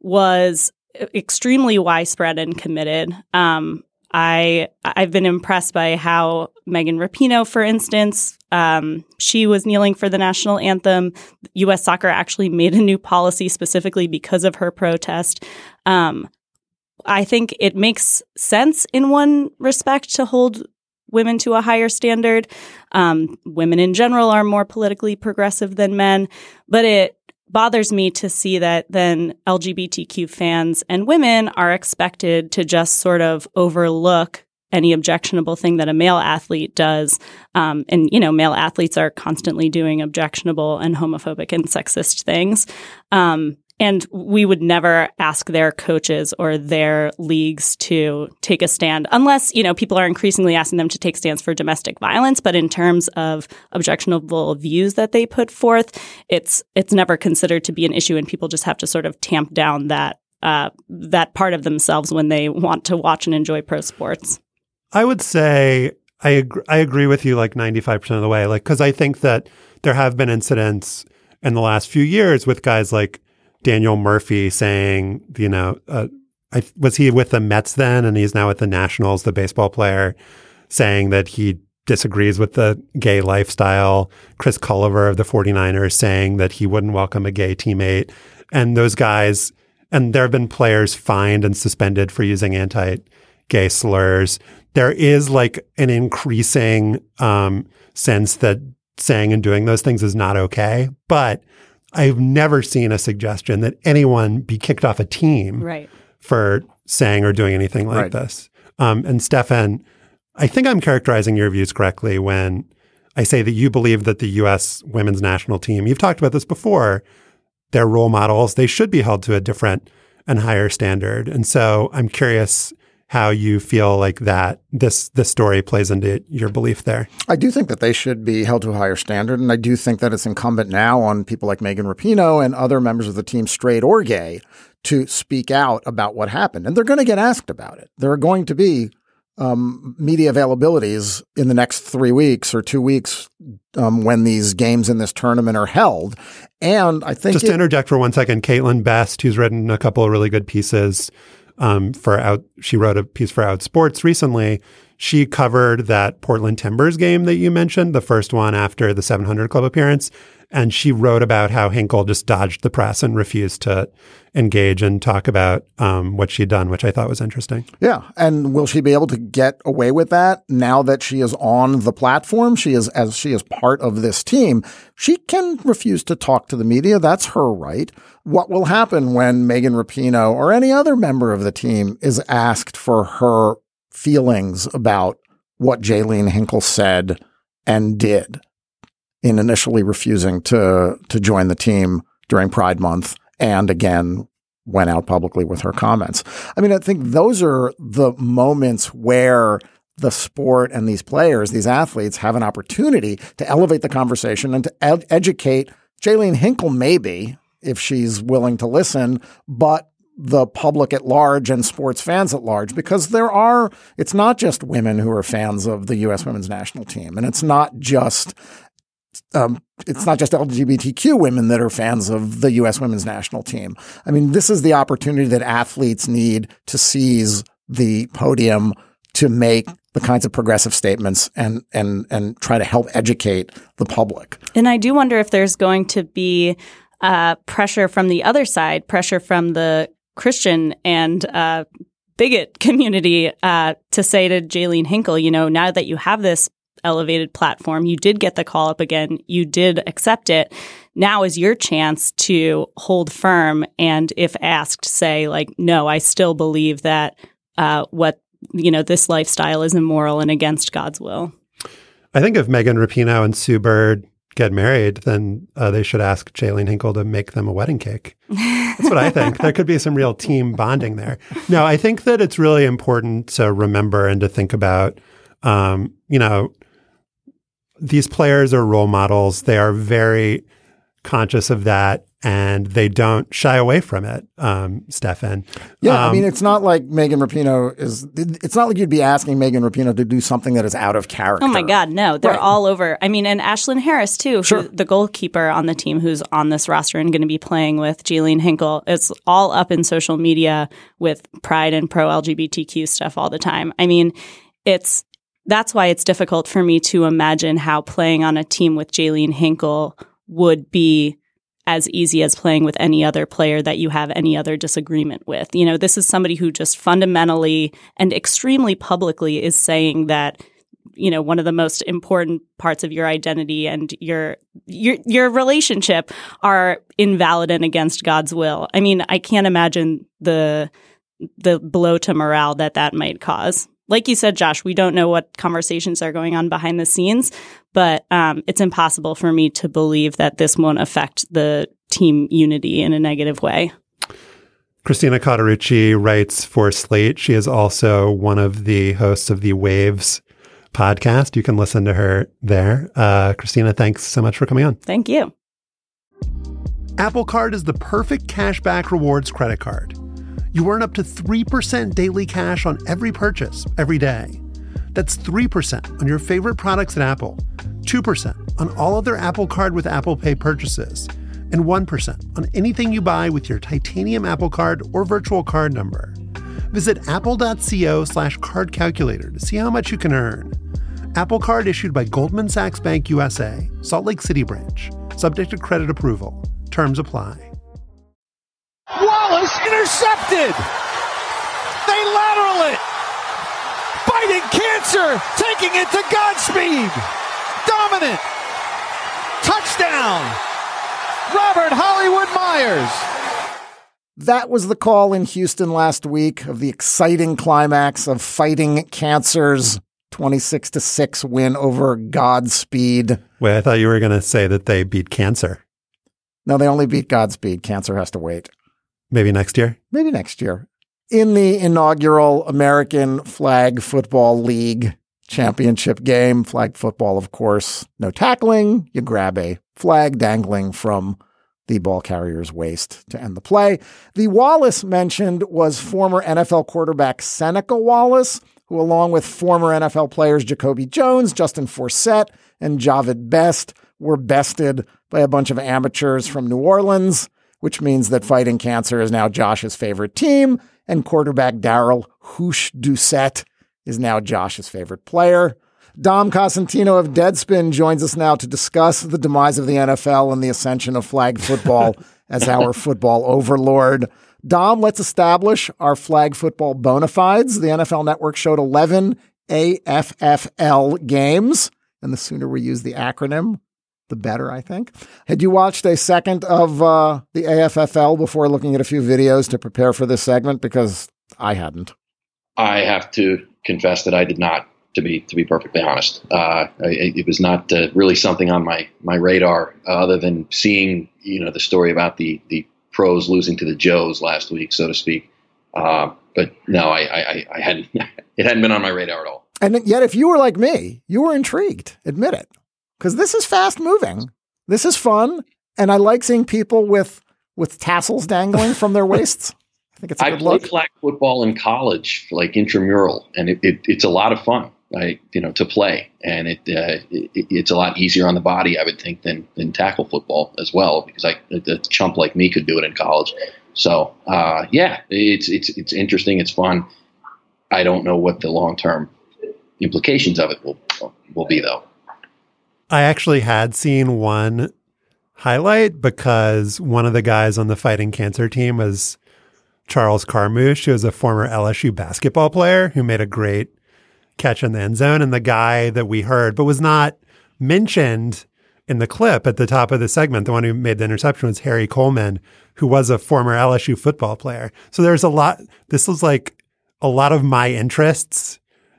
Speaker 7: was extremely widespread and committed. Um, I, I've been impressed by how Megan Rapinoe, for instance, um, she was kneeling for the national anthem. U S Soccer actually made a new policy specifically because of her protest. Um, I think it makes sense in one respect to hold women to a higher standard. Um, women in general are more politically progressive than men, but it bothers me to see that then L G B T Q fans and women are expected to just sort of overlook any objectionable thing that a male athlete does. Um, and, you know, male athletes are constantly doing objectionable and homophobic and sexist things. Um, and we would never ask their coaches or their leagues to take a stand unless, you know, people are increasingly asking them to take stands for domestic violence. But in terms of objectionable views that they put forth, it's it's never considered to be an issue. And people just have to sort of tamp down that uh, that part of themselves when they want to watch and enjoy pro sports.
Speaker 2: I would say I agree, I agree with you like ninety-five percent of the way, like, because I think that there have been incidents in the last few years with guys like Daniel Murphy saying, you know, uh, I, was he with the Mets then? And he's now with the Nationals, the baseball player, saying that he disagrees with the gay lifestyle. Chris Culliver of the forty-niners saying that he wouldn't welcome a gay teammate. And those guys, and there have been players fined and suspended for using anti-gay slurs. There is like an increasing um, sense that saying and doing those things is not okay. But I've never seen a suggestion that anyone be kicked off a team
Speaker 7: right.
Speaker 2: for saying or doing anything like
Speaker 3: right.
Speaker 2: this. Um, and Stefan, I think I'm characterizing your views correctly when I say that you believe that the U S women's national team, you've talked about this before, they're role models. They should be held to a different and higher standard. And so I'm curious how you feel like that this this story plays into your belief there.
Speaker 3: I do think that they should be held to a higher standard, and I do think that it's incumbent now on people like Megan Rapinoe and other members of the team, straight or gay, to speak out about what happened. And they're going to get asked about it. There are going to be um, media availabilities in the next three weeks or two weeks um, when these games in this tournament are held. And I think—
Speaker 2: Just
Speaker 3: it,
Speaker 2: to interject for one second, Caitlin Best, who's written a couple of really good pieces Um, for out, she wrote a piece for Outsports recently. She covered that Portland Timbers game that you mentioned, the first one after the seven hundred Club appearance. And she wrote about how Hinkle just dodged the press and refused to engage and talk about um, what she'd done, which I thought was interesting.
Speaker 3: Yeah. And will she be able to get away with that now that she is on the platform? She is, as she is part of this team, she can refuse to talk to the media. That's her right. What will happen when Megan Rapinoe or any other member of the team is asked for her feelings about what Jaylene Hinkle said and did? in initially refusing to to join the team during Pride Month, and again went out publicly with her comments. I mean, I think those are the moments where the sport and these players, these athletes, have an opportunity to elevate the conversation and to ed- educate Jaylene Hinkle, maybe, if she's willing to listen, but the public at large and sports fans at large, because there are, it's not just women who are fans of the U S women's national team. And it's not just, um, it's not just L G B T Q women that are fans of the U S women's national team. I mean, this is the opportunity that athletes need to seize the podium to make the kinds of progressive statements and, and, and try to help educate the public.
Speaker 7: And I do wonder if there's going to be uh, pressure from the other side, pressure from the Christian and uh, bigot community uh, to say to Jaylene Hinkle, you know, now that you have this elevated platform, you did get the call up again, you did accept it. Now is your chance to hold firm and, if asked, say, like, no, I still believe that uh, what, you know, this lifestyle is immoral and against God's will.
Speaker 2: I think if Megan Rapinoe and Sue Bird get married, then uh, they should ask Jaylene Hinkle to make them a wedding cake. That's what I think. There could be some real team bonding there. No, I think that it's really important to remember and to think about, um, you know, these players are role models. They are very conscious of that, and they don't shy away from it, um, Stefan.
Speaker 3: Yeah,
Speaker 2: um,
Speaker 3: I mean, it's not like Megan Rapinoe is, it's not like you'd be asking Megan Rapinoe to do something that is out of character.
Speaker 7: Oh my God, no. They're
Speaker 3: Right.
Speaker 7: all over. I mean, and Ashlyn Harris, too,
Speaker 3: Sure.
Speaker 7: who, the goalkeeper on the team who's on this roster and going to be playing with Jaylene Hinkle. It's all up in social media with pride and pro-L G B T Q stuff all the time. I mean, it's that's why it's difficult for me to imagine how playing on a team with Jaylene Hinkle would be as easy as playing with any other player that you have any other disagreement with. You know, this is somebody who just fundamentally and extremely publicly is saying that, you know, one of the most important parts of your identity and your your your relationship are invalid and against God's will. I mean, I can't imagine the the blow to morale that that might cause. Like you said, Josh, we don't know what conversations are going on behind the scenes, but um, it's impossible for me to believe that this won't affect the team unity in a negative way.
Speaker 2: Christina Cauterucci writes for Slate. She is also one of the hosts of the Waves podcast. You can listen to her there. Uh, Christina, thanks so much for coming on.
Speaker 7: Thank you.
Speaker 2: Apple Card is the perfect cashback rewards credit card. You earn up to three percent daily cash on every purchase, every day. That's three percent on your favorite products at Apple, two percent on all other Apple Card with Apple Pay purchases, and one percent on anything you buy with your titanium Apple Card or virtual card number. Visit apple.co slash card calculator to see how much you can earn. Apple Card issued by Goldman Sachs Bank U S A, Salt Lake City branch. Subject to credit approval. Terms apply.
Speaker 8: Wallace intercepted. They lateral it. Fighting cancer, taking it to Godspeed. Dominant. Touchdown. Robert Hollywood Myers.
Speaker 3: That was the call in Houston last week of the exciting climax of Fighting Cancer's twenty-six to six win over Godspeed.
Speaker 2: Wait, I thought you were going to say that they beat cancer.
Speaker 3: No, they only beat Godspeed. Cancer has to wait.
Speaker 2: Maybe next year?
Speaker 3: Maybe next year. In the inaugural American Flag Football League championship game, flag football, of course, no tackling. You grab a flag dangling from the ball carrier's waist to end the play. The Wallace mentioned was former N F L quarterback Seneca Wallace, who, along with former N F L players Jacoby Jones, Justin Forsett, and Javid Best, were bested by a bunch of amateurs from New Orleans, which means that Fighting Cancer is now Josh's favorite team, and quarterback Daryl Hoosh Doucette is now Josh's favorite player. Dom Cosentino of Deadspin joins us now to discuss the demise of the N F L and the ascension of flag football as our football overlord. Dom, let's establish our flag football bona fides. The N F L Network showed eleven A F F L games, and the sooner we use the acronym, the better, I think. Had you watched a second of uh, the A F F L before looking at a few videos to prepare for this segment? Because I hadn't.
Speaker 9: I have to confess that I did not. to be to be perfectly honest. Uh, it, it was not uh, really something on my my radar, uh, other than seeing you know the story about the the pros losing to the Joes last week, so to speak. Uh, but no, I, I, I hadn't. It hadn't been on my radar at all.
Speaker 3: And yet, if you were like me, you were intrigued. Admit it, because this is fast moving. This is fun, and I like seeing people with with tassels dangling from their waists. I think it's a
Speaker 9: I
Speaker 3: good
Speaker 9: played
Speaker 3: look.
Speaker 9: flag football in college, like intramural, and it, it, it's a lot of fun. I, you know, to play, and it, uh, it it's a lot easier on the body, I would think, than than tackle football as well, because I a chump like me could do it in college. So uh, yeah, it's it's it's interesting. It's fun. I don't know what the long term implications of it will will be, though.
Speaker 2: I actually had seen one highlight because one of the guys on the Fighting Cancer team was Charles Carmouche, who was a former L S U basketball player who made a great catch in the end zone. And the guy that we heard, but was not mentioned in the clip at the top of the segment, the one who made the interception was Harry Coleman, who was a former L S U football player. So there's a lot, this was like a lot of my interests,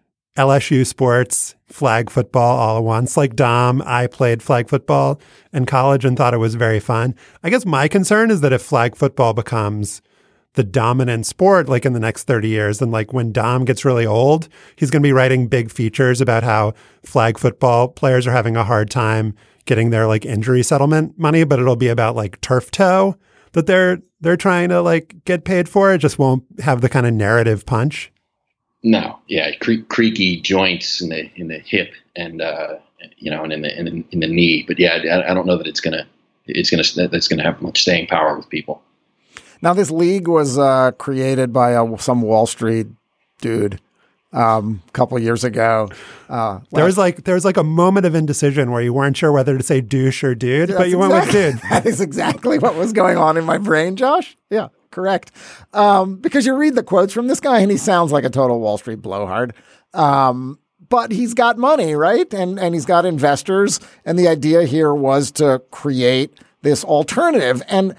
Speaker 2: L S U sports, flag football all at once. Like Dom, I played flag football in college and thought it was very fun. I guess my concern is that if flag football becomes the dominant sport, like in the next thirty years, then like when Dom gets really old, he's going to be writing big features about how flag football players are having a hard time getting their like injury settlement money, but it'll be about like turf toe that they're they're trying to like get paid for. It just won't have the kind of narrative punch.
Speaker 9: No, yeah, cre- creaky joints in the in the hip and uh, you know, and in the in the, in the knee. But yeah, I, I don't know that it's gonna it's gonna that's gonna have much staying power with people.
Speaker 3: Now, this league was uh, created by a, some Wall Street dude um, a couple of years ago. Uh,
Speaker 2: there was like there was like a moment of indecision where you weren't sure whether to say douche or dude, but you
Speaker 3: exactly,
Speaker 2: went with dude.
Speaker 3: That is exactly what was going on in my brain, Josh. Yeah, correct. Um, because you read the quotes from this guy, and he sounds like a total Wall Street blowhard. Um, but he's got money, right? And and he's got investors. And the idea here was to create this alternative. And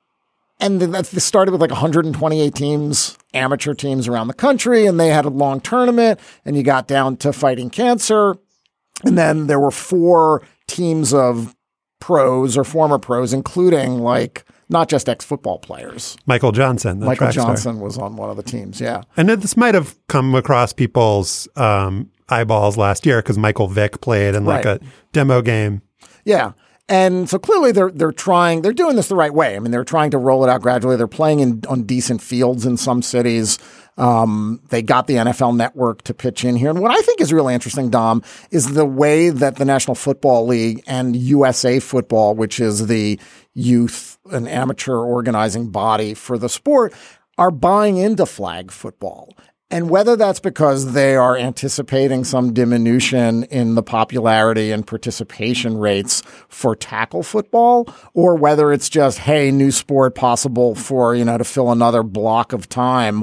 Speaker 3: And that started with like one hundred twenty-eight teams, amateur teams around the country, and they had a long tournament, and you got down to Fighting Cancer. And then there were four teams of pros or former pros, including like not just ex-football players.
Speaker 2: Michael Johnson. The
Speaker 3: Michael
Speaker 2: track
Speaker 3: Johnson
Speaker 2: star.
Speaker 3: was on one of the teams, yeah.
Speaker 2: And this might have come across people's um, eyeballs last year because Michael Vick played in like right. a demo game.
Speaker 3: Yeah. And so clearly they're they're trying, they're doing this the right way. I mean, they're trying to roll it out gradually. They're playing in on decent fields in some cities. Um, they got the N F L Network to pitch in here. And what I think is really interesting, Dom, is the way that the National Football League and U S A Football, which is the youth and amateur organizing body for the sport, are buying into flag football. And whether that's because they are anticipating some diminution in the popularity and participation rates for tackle football, or whether it's just, hey, new sport possible for, you know, to fill another block of time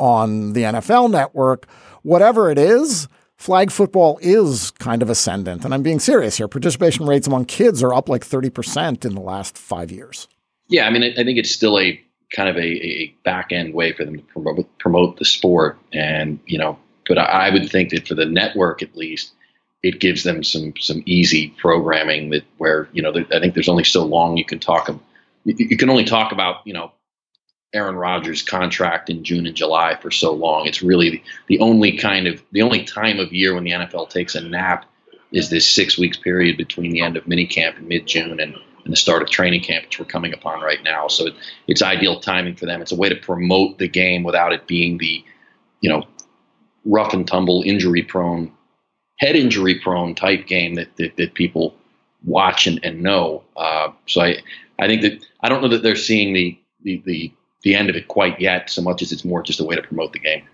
Speaker 3: on the N F L Network, whatever it is, flag football is kind of ascendant. And I'm being serious here. Participation rates among kids are up like thirty percent in the last five years.
Speaker 9: Yeah, I mean, I think it's still a kind of a, a back end way for them to promote, promote the sport. And, you know, but I, I would think that for the network, at least, it gives them some, some easy programming that where, you know, I think there's only so long you can talk. You, you can only talk about, you know, Aaron Rodgers' contract in June and July for so long. It's really the, the only kind of the only time of year when the N F L takes a nap is this six weeks period between the end of minicamp in mid June and and the start of training camp, which we're coming upon right now. So it, it's ideal timing for them. It's a way to promote the game without it being the, you know, rough and tumble, injury prone, head injury prone type game that that, that people watch and, and know. Uh, so I, I think that I don't know that they're seeing the, the the the end of it quite yet, so much as it's more just a way to promote the game.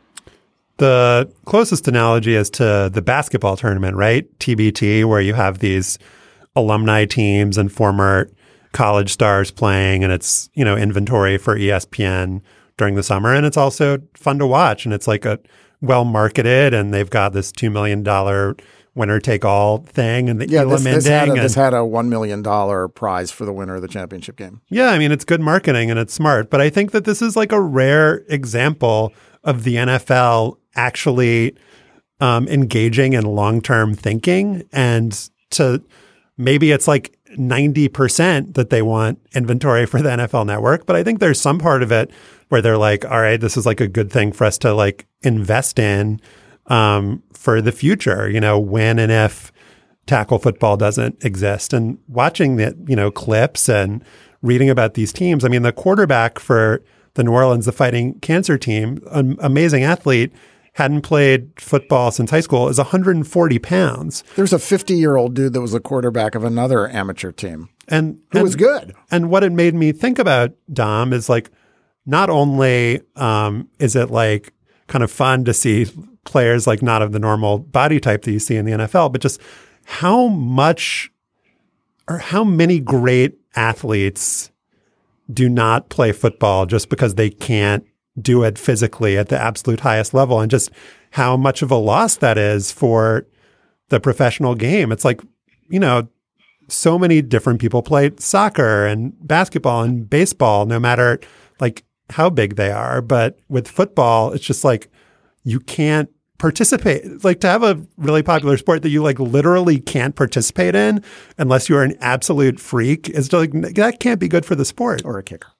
Speaker 2: The closest analogy is to the basketball tournament, right? T B T, where you have these alumni teams and former college stars playing, and it's, you know, inventory for E S P N during the summer. And it's also fun to watch. And it's like a well marketed, and they've got this two million dollars winner take all thing. And the
Speaker 3: yeah,
Speaker 2: Elam
Speaker 3: this, this, had a,
Speaker 2: and,
Speaker 3: this had a one million dollars prize for the winner of the championship game.
Speaker 2: Yeah. I mean, it's good marketing and it's smart, but I think that this is like a rare example of the N F L actually um, engaging in long-term thinking, and to maybe it's like ninety percent that they want inventory for the N F L Network. But I think there's some part of it where they're like, all right, this is like a good thing for us to like invest in um, for the future, you know, when and if tackle football doesn't exist. And watching the, you know, clips and reading about these teams. I mean, the quarterback for the New Orleans, the Fighting Cancer team, an amazing athlete, hadn't played football since high school, is one hundred forty pounds.
Speaker 3: There's a fifty-year-old dude that was a quarterback of another amateur team.
Speaker 2: And
Speaker 3: who
Speaker 2: and,
Speaker 3: was good.
Speaker 2: And what it made me think about, Dom, is like, not only um, is it like kind of fun to see players like not of the normal body type that you see in the N F L, but just how much or how many great athletes do not play football just because they can't do it physically at the absolute highest level, and just how much of a loss that is for the professional game. It's like, you know, so many different people play soccer and basketball and baseball, no matter like how big they are. But with football, it's just like, you can't participate. Like, to have a really popular sport that you like literally can't participate in unless you're an absolute freak is like, that can't be good for the sport.
Speaker 3: Or a kicker.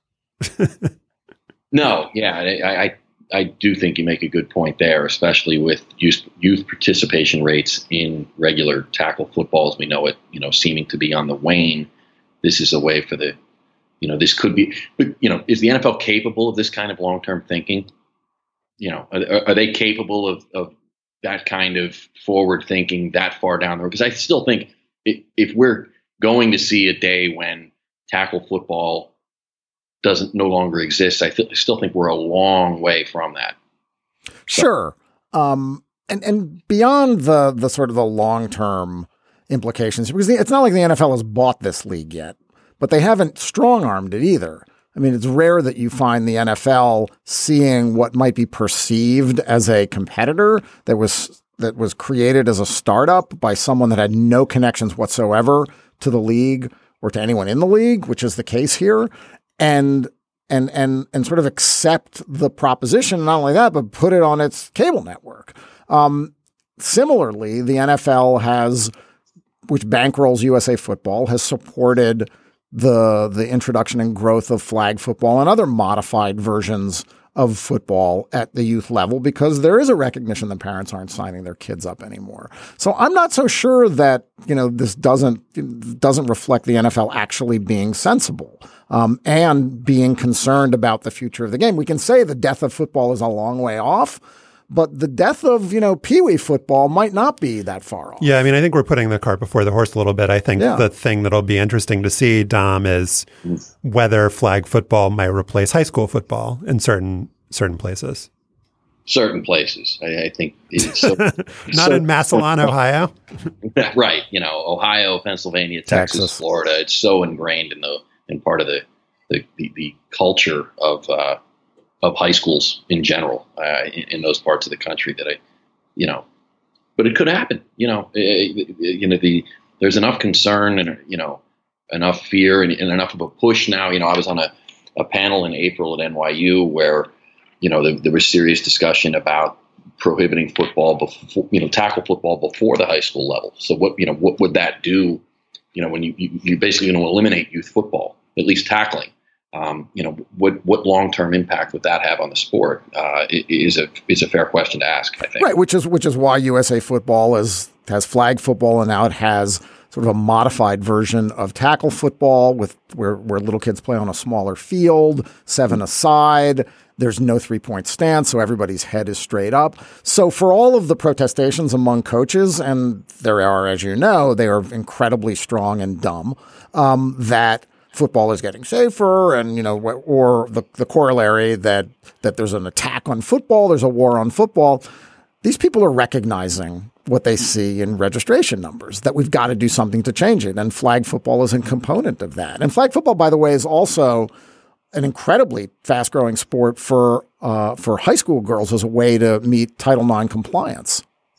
Speaker 9: No, yeah, I, I I do think you make a good point there, especially with youth, youth participation rates in regular tackle football, as we know it, you know, seeming to be on the wane. This is a way for the, you know, this could be, but, you know, is the N F L capable of this kind of long-term thinking? You know, are, are they capable of, of that kind of forward thinking that far down the road? Because I still think it, if we're going to see a day when tackle football doesn't no longer exist, I, th- I still think we're a long way from that. So.
Speaker 3: Sure. Um, and, and beyond the, the sort of the long-term implications, because the, it's not like the N F L has bought this league yet, but they haven't strong-armed it either. I mean, it's rare that you find the N F L seeing what might be perceived as a competitor that was that was created as a startup by someone that had no connections whatsoever to the league or to anyone in the league, which is the case here. And and and and sort of accept the proposition, not only that, but put it on its cable network. Um, similarly, the N F L has, which bankrolls U S A Football, has supported the the introduction and growth of flag football and other modified versions of football at the youth level, because there is a recognition that parents aren't signing their kids up anymore. So I'm not so sure that, you know, this doesn't doesn't reflect the N F L actually being sensible um, and being concerned about the future of the game. We can say the death of football is a long way off, but the death of, you know, peewee football might not be that far off.
Speaker 2: Yeah, I mean, I think we're putting the cart before the horse a little bit. I think
Speaker 3: yeah.
Speaker 2: the thing that'll be interesting to see, Dom, is whether flag football might replace high school football in certain certain places.
Speaker 9: Certain places, I, I think. It's so,
Speaker 2: Not
Speaker 9: so,
Speaker 2: in Massillon, Ohio.
Speaker 9: Right. You know, Ohio, Pennsylvania, Texas, Texas, Florida. It's so ingrained in the in part of the the, the, the culture of uh, of high schools in general uh, in, in those parts of the country that I, you know, but it could happen. You know, it, you know the there's enough concern and you know enough fear and, and enough of a push now. You know, I was on a, a panel in April at N Y U where you know there, there was serious discussion about prohibiting football before, you know, tackle football before the high school level. So what you know what would that do? You know, when you, you you're basically going to eliminate youth football, at least tackling. Um, you know, what what long term impact would that have on the sport? Uh, is a is a fair question to ask, I think.
Speaker 3: Right, which is which is why U S A Football is has flag football, and now it has sort of a modified version of tackle football with where where little kids play on a smaller field, seven aside. There's no three point stance, so everybody's head is straight up. So for all of the protestations among coaches, and there are, as you know, they are incredibly strong and dumb, um, that football is getting safer, and, you know, or the, the corollary that that there's an attack on football, there's a war on football. These people are recognizing what they see in registration numbers, that we've got to do something to change it. And flag football is a component of that. And flag football, by the way, is also an incredibly fast-growing sport for uh, for high school girls as a way to meet Title nine compliance.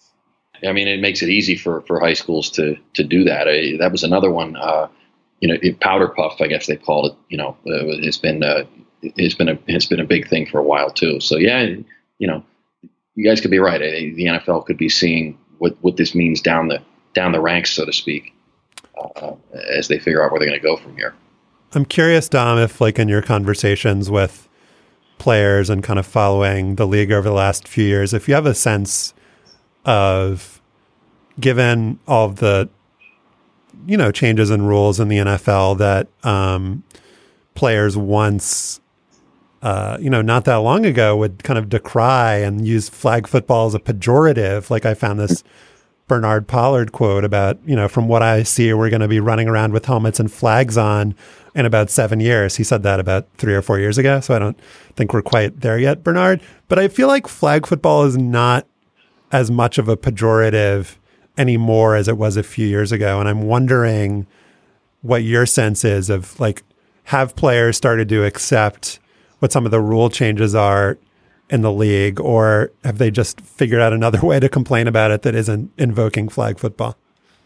Speaker 9: I mean, it makes it easy for, for high schools to to do that. I, that was another one. Uh, You know, powder puff, I guess they call it. You know, uh, it's been uh, it's been a it's been a big thing for a while too. So yeah, you know, you guys could be right. The N F L could be seeing what, what this means down the down the ranks, so to speak, uh, as they figure out where they're going to go from here.
Speaker 2: I'm curious, Dom, if like in your conversations with players and kind of following the league over the last few years, if you have a sense of, given all of the, you know, changes in rules in the N F L that um, players once, uh, you know, not that long ago would kind of decry and use flag football as a pejorative. Like I found this Bernard Pollard quote about, you know, from what I see, we're going to be running around with helmets and flags on in about seven years. He said that about three or four years ago. So I don't think we're quite there yet, Bernard. But I feel like flag football is not as much of a pejorative anymore as it was a few years ago. And I'm wondering what your sense is of, like, have players started to accept what some of the rule changes are in the league, or have they just figured out another way to complain about it that isn't invoking flag football?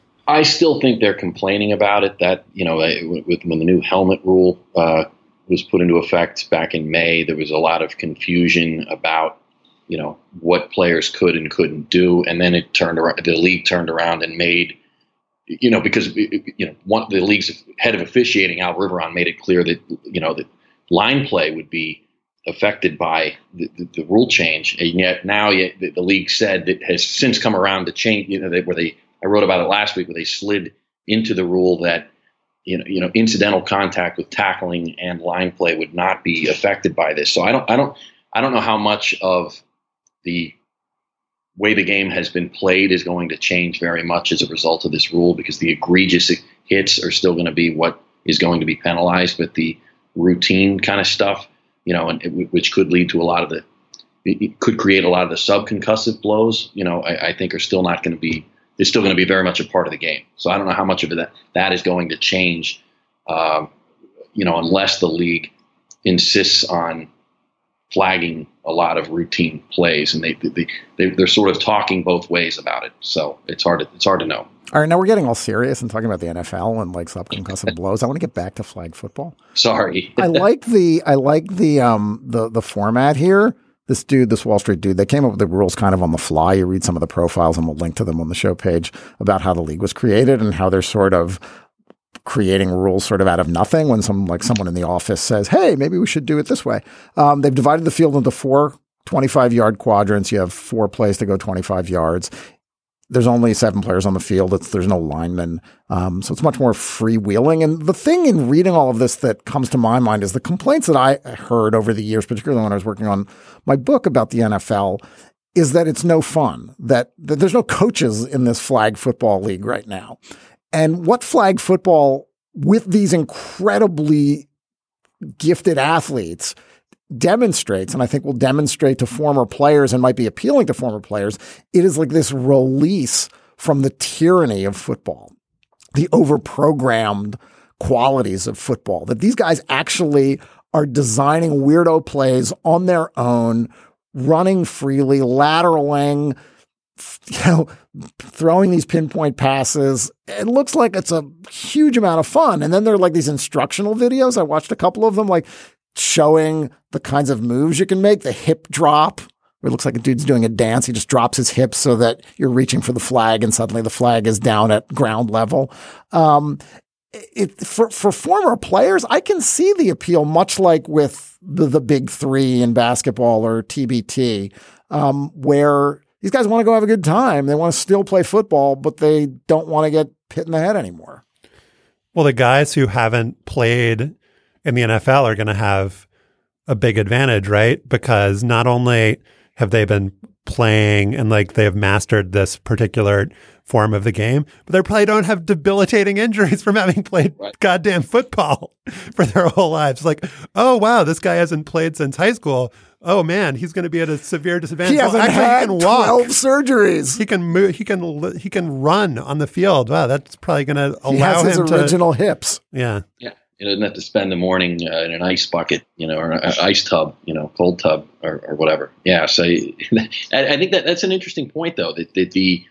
Speaker 9: I still think they're complaining about it. That, you know, with, when the new helmet rule uh, was put into effect back in May, there was a lot of confusion about, you know, what players could and couldn't do. And then it turned around, the league turned around and made, you know, because, you know, one, the league's head of officiating, Al Riveron, made it clear that, you know, that line play would be affected by the, the, the rule change. And yet now yet the, the league said that has since come around to change, you know, they, where they, I wrote about it last week, where they slid into the rule that, you know, you know, incidental contact with tackling and line play would not be affected by this. So I don't, I don't, I don't know how much of the way the game has been played is going to change very much as a result of this rule, because the egregious hits are still going to be what is going to be penalized, but the routine kind of stuff, you know, and it, which could lead to a lot of the, it could create a lot of the subconcussive blows, you know, I, I think are still not going to be, it's still going to be very much a part of the game. So I don't know how much of that that is going to change, um, you know, unless the league insists on flagging a lot of routine plays, and they, they, they they're sort of talking both ways about it. So it's hard to, it's hard to know.
Speaker 3: All right, now we're getting all serious and talking about the N F L and like subconcussive blows. I want to get back to flag football.
Speaker 9: Sorry.
Speaker 3: I like the I like the um the the format here. This dude, this Wall Street dude, they came up with the rules kind of on the fly. You read some of the profiles, and we'll link to them on the show page, about how the league was created and how they're sort of creating rules sort of out of nothing when some like someone in the office says, hey, maybe we should do it this way. Um, they've divided the field into four twenty-five-yard quadrants. You have four plays to go twenty-five yards. There's only seven players on the field. It's, there's no linemen. Um, so it's much more freewheeling. And the thing in reading all of this that comes to my mind is the complaints that I heard over the years, particularly when I was working on my book about the N F L, is that it's no fun, that, that there's no coaches in this flag football league right now. And what flag football, with these incredibly gifted athletes, demonstrates, and I think will demonstrate to former players and might be appealing to former players, it is like this release from the tyranny of football, the overprogrammed qualities of football, that these guys actually are designing weirdo plays on their own, running freely, lateraling, you know, throwing these pinpoint passes. It looks like it's a huge amount of fun. And then there are like these instructional videos. I watched a couple of them, like showing the kinds of moves you can make, the hip drop, where it looks like a dude's doing a dance. He just drops his hips so that you're reaching for the flag and suddenly the flag is down at ground level. Um, it, for, for former players, I can see the appeal, much like with the, the big three in basketball or T B T, um, where these guys want to go have a good time. They want to still play football, but they don't want to get hit in the head anymore.
Speaker 2: Well, the guys who haven't played in the N F L are going to have a big advantage, right? Because not only have they been playing and like they have mastered this particular form of the game, but they probably don't have debilitating injuries from having played right. goddamn football for their whole lives. Like, oh, wow, this guy hasn't played since high school. Oh man, he's going to be at a severe disadvantage.
Speaker 3: He hasn't
Speaker 2: well, actually,
Speaker 3: had
Speaker 2: he can walk.
Speaker 3: twelve surgeries.
Speaker 2: He can move. He can. He can run on the field. Wow, that's probably going to allow
Speaker 3: he has his
Speaker 2: him to
Speaker 3: original hips.
Speaker 2: Yeah,
Speaker 9: yeah. He doesn't have to spend the morning uh, in an ice bucket, you know, or an ice tub, you know, cold tub or, or whatever. Yeah. So I, I think that that's an interesting point, though, that, that the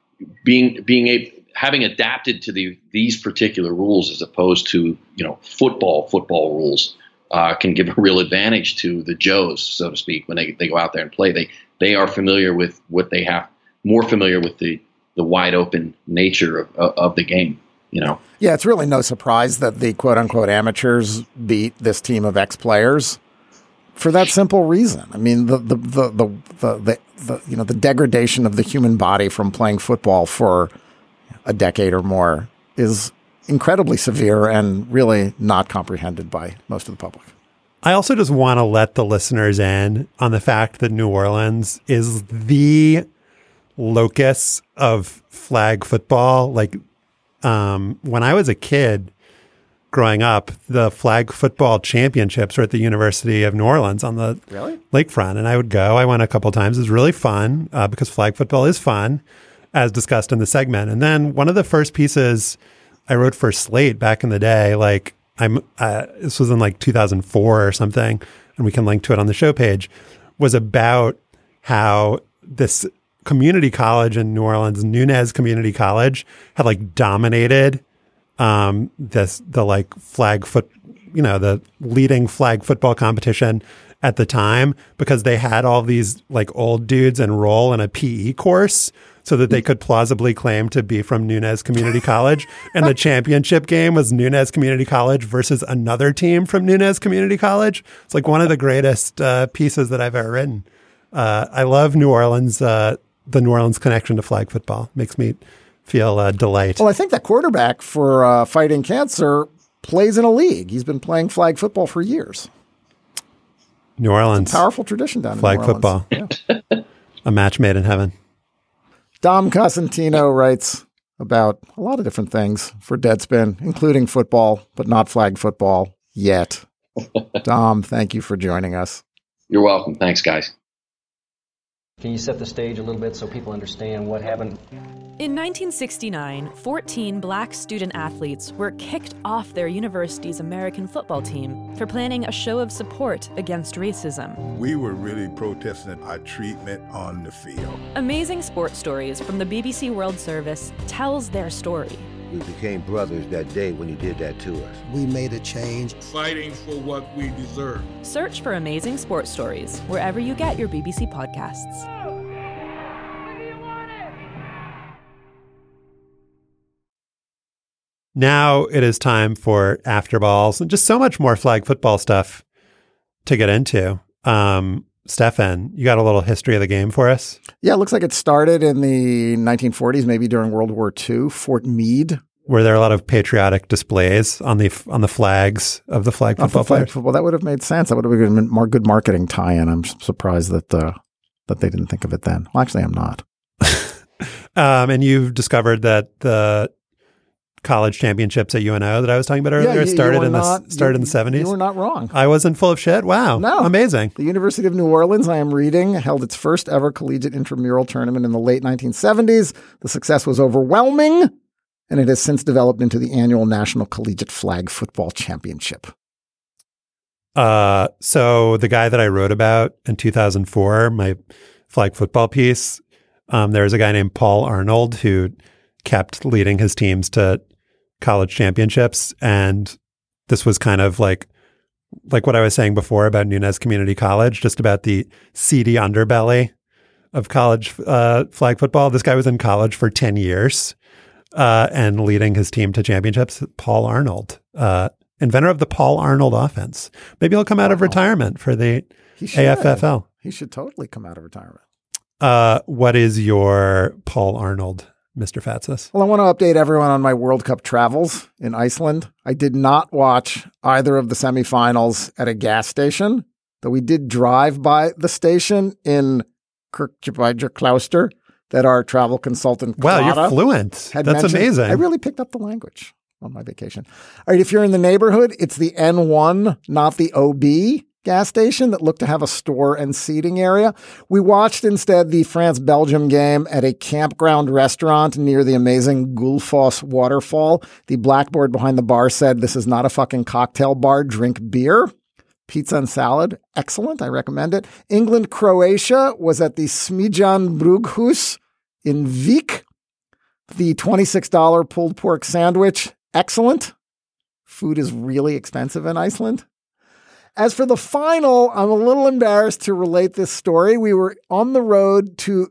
Speaker 9: being being a having adapted to the these particular rules as opposed to, you know, football football rules uh, can give a real advantage to the Joes, so to speak, when they, they go out there and play. They they are familiar with what they have, more familiar with the, the wide open nature of, of, of the game, you know?
Speaker 3: Yeah, it's really no surprise that the quote unquote amateurs beat this team of ex-players for that simple reason. I mean, the, the, the, the, the, the, the you know, the degradation of the human body from playing football for a decade or more is incredibly severe and really not comprehended by most of the public.
Speaker 2: I also just want to let the listeners in on the fact that New Orleans is the locus of flag football. Like, um, when I was a kid growing up, the flag football championships were at the University of New Orleans on the
Speaker 3: really?
Speaker 2: lakefront. And I would go. I went a couple times. It was really fun uh, because flag football is fun, as discussed in the segment. And then one of the first pieces I wrote for Slate back in the day, like I'm, uh, this was in like two thousand four or something, and we can link to it on the show page, was about how this community college in New Orleans, Nunez Community College, had like dominated um, this, the like flag foot, you know, the leading flag football competition at the time, because they had all these like old dudes enroll in a P E course so that they could plausibly claim to be from Nunez Community College. And the championship game was Nunez Community College versus another team from Nunez Community College. It's like one of the greatest uh, pieces that I've ever written. Uh, I love New Orleans, uh, the New Orleans connection to flag football. Makes me feel uh, delight.
Speaker 3: Well, I think that quarterback for uh, Fighting Cancer plays in a league. He's been playing flag football for years.
Speaker 2: New Orleans.
Speaker 3: It's a powerful tradition down in
Speaker 2: flag
Speaker 3: New Orleans.
Speaker 2: football.
Speaker 3: Yeah.
Speaker 2: A match made in heaven.
Speaker 3: Dom Cosentino writes about a lot of different things for Deadspin, including football, but not flag football yet. Dom, thank you for joining us.
Speaker 9: You're welcome. Thanks, guys.
Speaker 10: Can you set the stage a little bit so people understand what happened?
Speaker 11: In nineteen sixty-nine, fourteen black student athletes were kicked off their university's American football team for planning a show of support against racism.
Speaker 12: We were really protesting our treatment on the field.
Speaker 11: Amazing Sports Stories from the B B C World Service tells their story.
Speaker 13: We became brothers that day when you did that to us.
Speaker 14: We made a change.
Speaker 15: Fighting for what we deserve.
Speaker 11: Search for Amazing Sports Stories wherever you get your B B C podcasts.
Speaker 2: Now it is time for After Balls and just so much more flag football stuff to get into. Um, Stefan, you got a little history of the game for us?
Speaker 3: Yeah, it looks like it started in the nineteen forties, maybe during World War Two, Fort Meade.
Speaker 2: Were there a lot of patriotic displays on the on the flags of the flag football
Speaker 3: flag
Speaker 2: players?
Speaker 3: Football, that would have made sense. That would have been a more good marketing tie-in. I'm surprised that uh, that they didn't think of it then. Well, actually, I'm not.
Speaker 2: um, and you've discovered that the college championships at U N O that I was talking about earlier
Speaker 3: yeah, you,
Speaker 2: started
Speaker 3: you
Speaker 2: in the
Speaker 3: not,
Speaker 2: started
Speaker 3: you,
Speaker 2: in the seventies.
Speaker 3: You were not wrong.
Speaker 2: I wasn't full of shit. Wow,
Speaker 3: no,
Speaker 2: amazing.
Speaker 3: The University of New Orleans, I am reading, held its first ever collegiate intramural tournament in the late nineteen seventies. The success was overwhelming, and it has since developed into the annual National Collegiate Flag Football Championship.
Speaker 2: Uh, so the guy that I wrote about in two thousand four, my flag football piece, um, there was a guy named Paul Arnold who kept leading his teams to college championships. And this was kind of like, like what I was saying before about Nunez Community College, just about the seedy underbelly of college uh, flag football. This guy was in college for ten years uh, and leading his team to championships. Paul Arnold, uh, inventor of the Paul Arnold offense. Maybe he'll come out wow. of retirement for the A F F L.
Speaker 3: He should totally come out of retirement.
Speaker 2: Uh, what is your Paul Arnold, Mister Fatsis?
Speaker 3: Well, I want to update everyone on my World Cup travels in Iceland. I did not watch either of the semifinals at a gas station, though we did drive by the station in Kirkjubæjarklaustur that our travel consultant
Speaker 2: Wow,
Speaker 3: Clara
Speaker 2: you're fluent.
Speaker 3: had
Speaker 2: That's
Speaker 3: mentioned.
Speaker 2: amazing.
Speaker 3: I really picked up the language on my vacation. All right, if you're in the neighborhood, it's the N one, not the O B gas station that looked to have a store and seating area. We watched instead the France-Belgium game at a campground restaurant near the amazing Gullfoss waterfall. The blackboard behind the bar said, "This is not a fucking cocktail bar, drink beer." Pizza and salad, excellent. I recommend it. England-Croatia was at the Smijan Brughus in Vik. The twenty-six dollars pulled pork sandwich, excellent. Food is really expensive in Iceland. As for the final, I'm a little embarrassed to relate this story. We were on the road to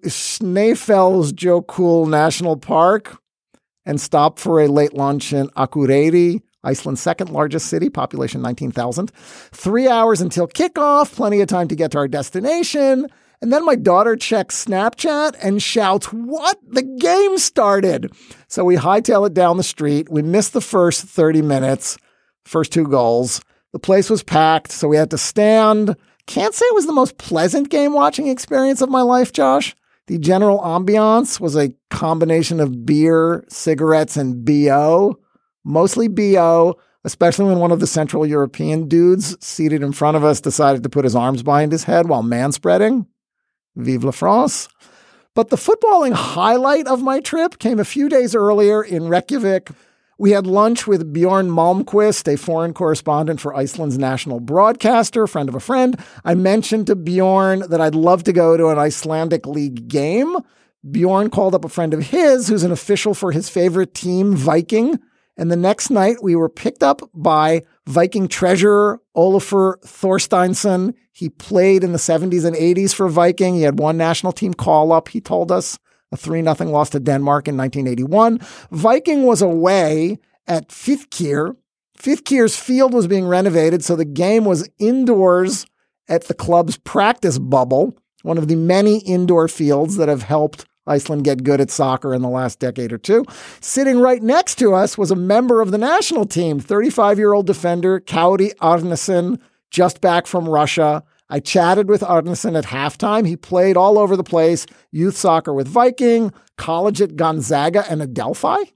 Speaker 3: Snæfellsjökull National Park and stopped for a late lunch in Akureyri, Iceland's second largest city, population nineteen thousand. Three hours until kickoff, plenty of time to get to our destination. And then my daughter checks Snapchat and shouts, "What? The game started!" So we hightail it down the street. We missed the first thirty minutes, first two goals. The place was packed, so we had to stand. Can't say it was the most pleasant game watching experience of my life, Josh. The general ambiance was a combination of beer, cigarettes, and B O. Mostly B O, especially when one of the Central European dudes seated in front of us decided to put his arms behind his head while manspreading. Vive la France. But the footballing highlight of my trip came a few days earlier in Reykjavik. We had lunch with Bjorn Malmquist, a foreign correspondent for Iceland's national broadcaster, friend of a friend. I mentioned to Bjorn that I'd love to go to an Icelandic league game. Bjorn called up a friend of his who's an official for his favorite team, Viking. And the next night we were picked up by Viking treasurer Olafur Thorsteinsson. He played in the seventies and eighties for Viking. He had one national team call-up, he told us. A three nothing loss to Denmark in nineteen eighty-one. Viking was away at Fifkir. Fifkir's field was being renovated, so the game was indoors at the club's practice bubble, one of the many indoor fields that have helped Iceland get good at soccer in the last decade or two. Sitting right next to us was a member of the national team, thirty-five-year-old defender Kári Árnason, just back from Russia. I chatted with Árnason at halftime. He played all over the place, youth soccer with Viking, college at Gonzaga and Adelphi,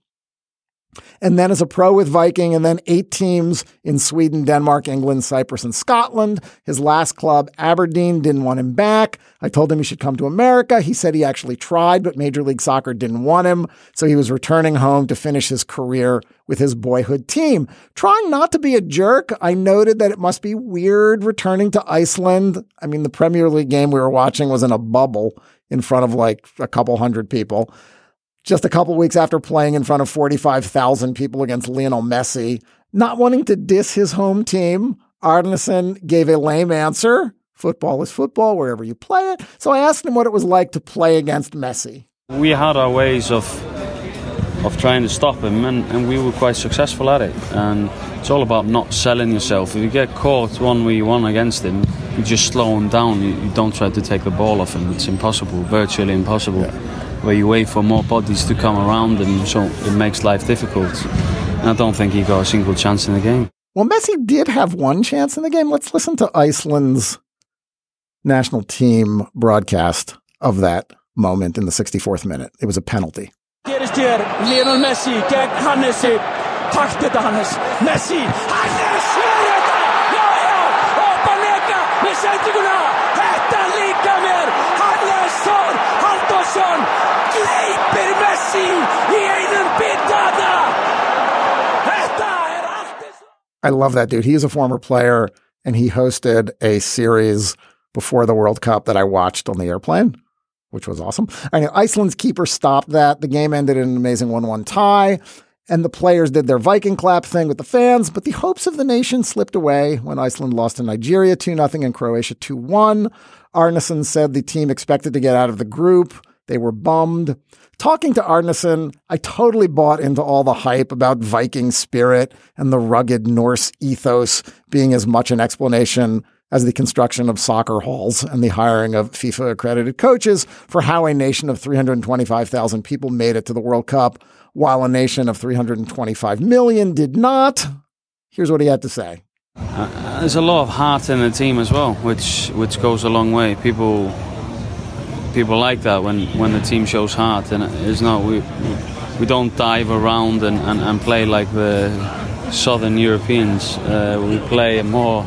Speaker 3: and then as a pro with Viking, and then eight teams in Sweden, Denmark, England, Cyprus, and Scotland. His last club, Aberdeen, didn't want him back. I told him he should come to America. He said he actually tried, but Major League Soccer didn't want him, so he was returning home to finish his career with his boyhood team. Trying not to be a jerk, I noted that it must be weird returning to Iceland. I mean, the Premier League game we were watching was in a bubble in front of like a couple hundred people. Just a couple weeks after playing in front of forty-five thousand people against Lionel Messi. Not wanting to diss his home team, Árnason gave a lame answer. Football is football wherever you play it. So I asked him what it was like to play against Messi.
Speaker 14: We had our ways of of trying to stop him, and, and we were quite successful at it. And it's all about not selling yourself. If you get caught one v one against him, you just slow him down. You, you don't try to take the ball off him. It's impossible, virtually impossible. Yeah. Where you wait for more bodies to come around, and so it makes life difficult. And I don't think he got a single chance in the game.
Speaker 3: Well, Messi did have one chance in the game. Let's listen to Iceland's national team broadcast of that moment in the sixty-fourth minute. It was a penalty.
Speaker 8: Gerist hér, Lionel Messi gegn Hannesi. Takk þetta Hannes. Messi, Hannes, sér þetta! Já, já, og Banega með sendinguna. Þetta líka mér, Hannes Þór Halldórsson gleypir Messi í einum bitaða. Þetta er allt.
Speaker 3: I love that dude. He is a former player, and he hosted a series before the World Cup that I watched on the airplane, which was awesome. I know Iceland's keeper stopped that. The game ended in an amazing one one tie, and the players did their Viking clap thing with the fans, but the hopes of the nation slipped away when Iceland lost to Nigeria two nothing and Croatia two one. Árnason said the team expected to get out of the group. They were bummed. Talking to Árnason, I totally bought into all the hype about Viking spirit and the rugged Norse ethos being as much an explanation as the construction of soccer halls and the hiring of FIFA-accredited coaches for how a nation of three hundred twenty-five thousand people made it to the World Cup, while a nation of three hundred twenty-five million did not. Here's what he had to say.
Speaker 14: Uh, there's a lot of heart in the team as well, which which goes a long way. People people like that when, when the team shows heart, and it's not we we don't dive around and, and, and play like the Southern Europeans. Uh, we play a more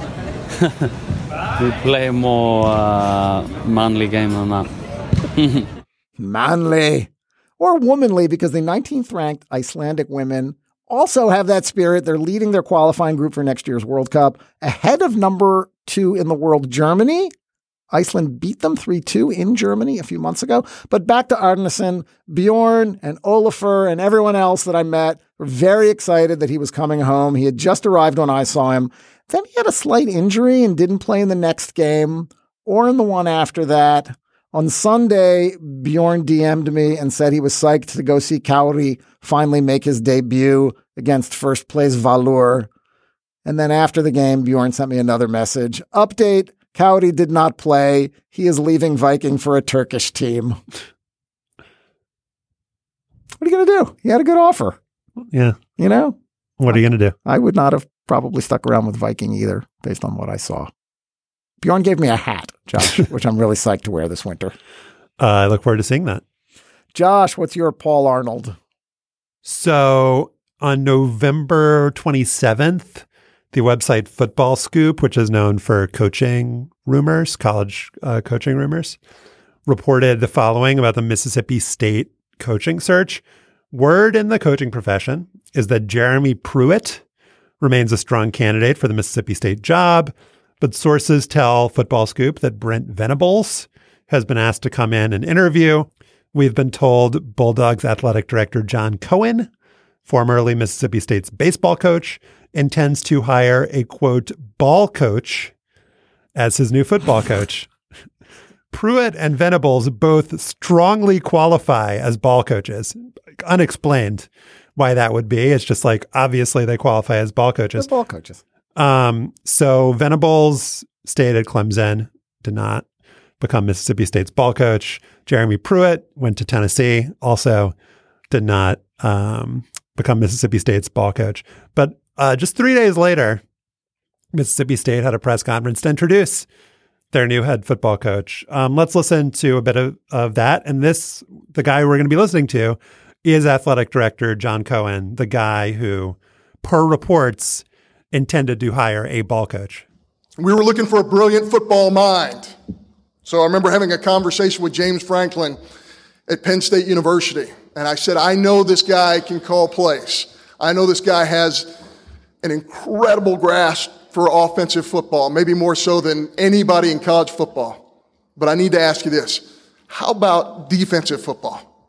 Speaker 14: we play a more uh, manly game than that.
Speaker 3: Manly or womanly, because the nineteenth ranked Icelandic women also have that spirit. They're leading their qualifying group for next year's World Cup ahead of number two in the world, Germany. Iceland beat them three two in Germany a few months ago. But back to Árnason, Bjorn and Olafur and everyone else that I met were very excited that he was coming home. He had just arrived when I saw him. Then he had a slight injury and didn't play in the next game or in the one after that. On Sunday, Bjorn D M'd me and said he was psyched to go see Kauri finally make his debut against first place Valur. And then after the game, Bjorn sent me another message. Update, Kauri did not play. He is leaving Viking for a Turkish team. What are you going to do? He had a good offer.
Speaker 2: Yeah.
Speaker 3: You know?
Speaker 2: What are you going to do?
Speaker 3: I would not have probably stuck around with Viking either, based on what I saw. Bjorn gave me a hat, Josh, which I'm really psyched to wear this winter.
Speaker 2: Uh, I look forward to seeing that.
Speaker 3: Josh, what's your Paul Arnold?
Speaker 2: So on November twenty-seventh, the website Football Scoop, which is known for coaching rumors, college uh, coaching rumors, reported the following about the Mississippi State coaching search. Word in the coaching profession is that Jeremy Pruitt remains a strong candidate for the Mississippi State job, but sources tell Football Scoop that Brent Venables has been asked to come in and interview. We've been told Bulldogs athletic director John Cohen, formerly Mississippi State's baseball coach, intends to hire a, quote, ball coach as his new football coach. Pruitt and Venables both strongly qualify as ball coaches. Unexplained why that would be. It's just like, obviously they qualify as ball coaches.
Speaker 3: They're ball coaches.
Speaker 2: Um, so Venables stayed at Clemson, did not become Mississippi State's ball coach. Jeremy Pruitt went to Tennessee, also did not um, become Mississippi State's ball coach. But uh, just three days later, Mississippi State had a press conference to introduce their new head football coach. Um, let's listen to a bit of, of that. And this, the guy we're going to be listening to is athletic director John Cohen, the guy who, per reports, intended to hire a ball coach.
Speaker 16: We were looking for a brilliant football mind. So I remember having a conversation with James Franklin at Penn State University. And I said, I know this guy can call plays. I know this guy has an incredible grasp for offensive football, maybe more so than anybody in college football. But I need to ask you this. How about defensive football?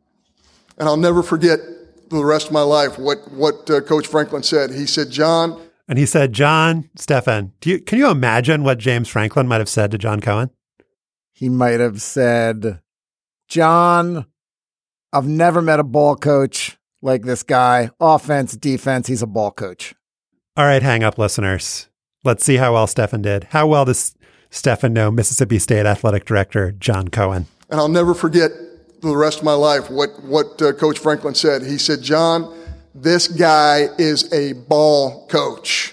Speaker 16: And I'll never forget for the rest of my life what, what uh, Coach Franklin said. He said, John.
Speaker 2: And he said, John, Stefan, do you, can you imagine what James Franklin might have said to John Cohen?
Speaker 3: He might have said, John, I've never met a ball coach like this guy. Offense, defense, he's a ball coach.
Speaker 2: All right, hang up, listeners. Let's see how well Stefan did. How well does Stefan know Mississippi State athletic director John Cohen?
Speaker 16: And I'll never forget for the rest of my life what, what uh, Coach Franklin said. He said, John, this guy is a ball coach.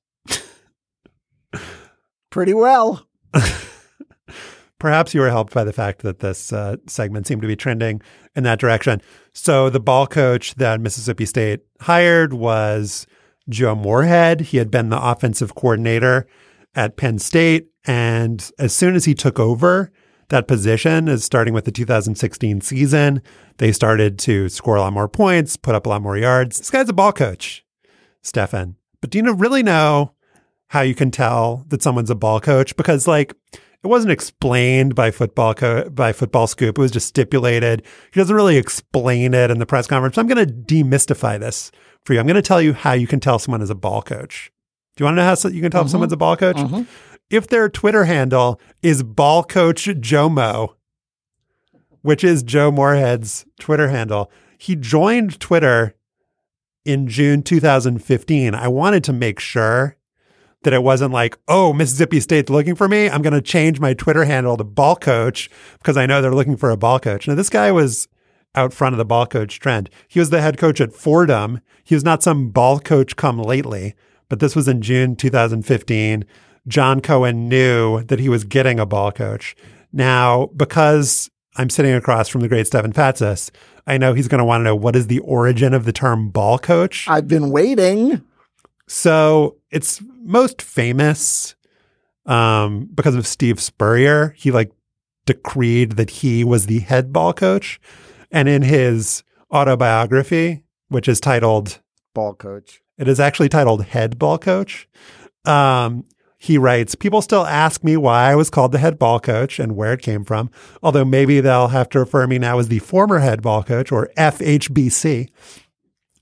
Speaker 3: Pretty well.
Speaker 2: Perhaps you were helped by the fact that this uh, segment seemed to be trending in that direction. So the ball coach that Mississippi State hired was Joe Moorhead. He had been the offensive coordinator at Penn State. And as soon as he took over that position, is starting with the two thousand sixteen season, they started to score a lot more points, put up a lot more yards. This guy's a ball coach, Stefan. But do you really know how you can tell that someone's a ball coach? Because like it wasn't explained by football co- by Football Scoop. It was just stipulated. He doesn't really explain it in the press conference. So I'm going to demystify this for you. I'm going to tell you how you can tell someone is a ball coach. Do you want to know how so you can tell
Speaker 3: mm-hmm.
Speaker 2: if someone's a ball coach?
Speaker 3: Mm-hmm.
Speaker 2: If their Twitter handle is ball coach Jomo, which is Joe Moorhead's Twitter handle, he joined Twitter in June two thousand fifteen. I wanted to make sure that it wasn't like, oh, Mississippi State's looking for me. I'm going to change my Twitter handle to ball coach because I know they're looking for a ball coach. Now, this guy was out front of the ball coach trend. He was the head coach at Fordham. He was not some ball coach come lately, but this was in June two thousand fifteen. John Cohen knew that he was getting a ball coach. Now, because I'm sitting across from the great Stefan Fatsis, I know he's going to want to know what is the origin of the term ball coach.
Speaker 3: I've been waiting.
Speaker 2: So it's most famous um, because of Steve Spurrier. He like decreed that he was the head ball coach. And in his autobiography, which is titled
Speaker 3: Ball Coach,
Speaker 2: it is actually titled Head Ball Coach. Um, he writes, people still ask me why I was called the head ball coach and where it came from, although maybe they'll have to refer me now as the former head ball coach or F H B C.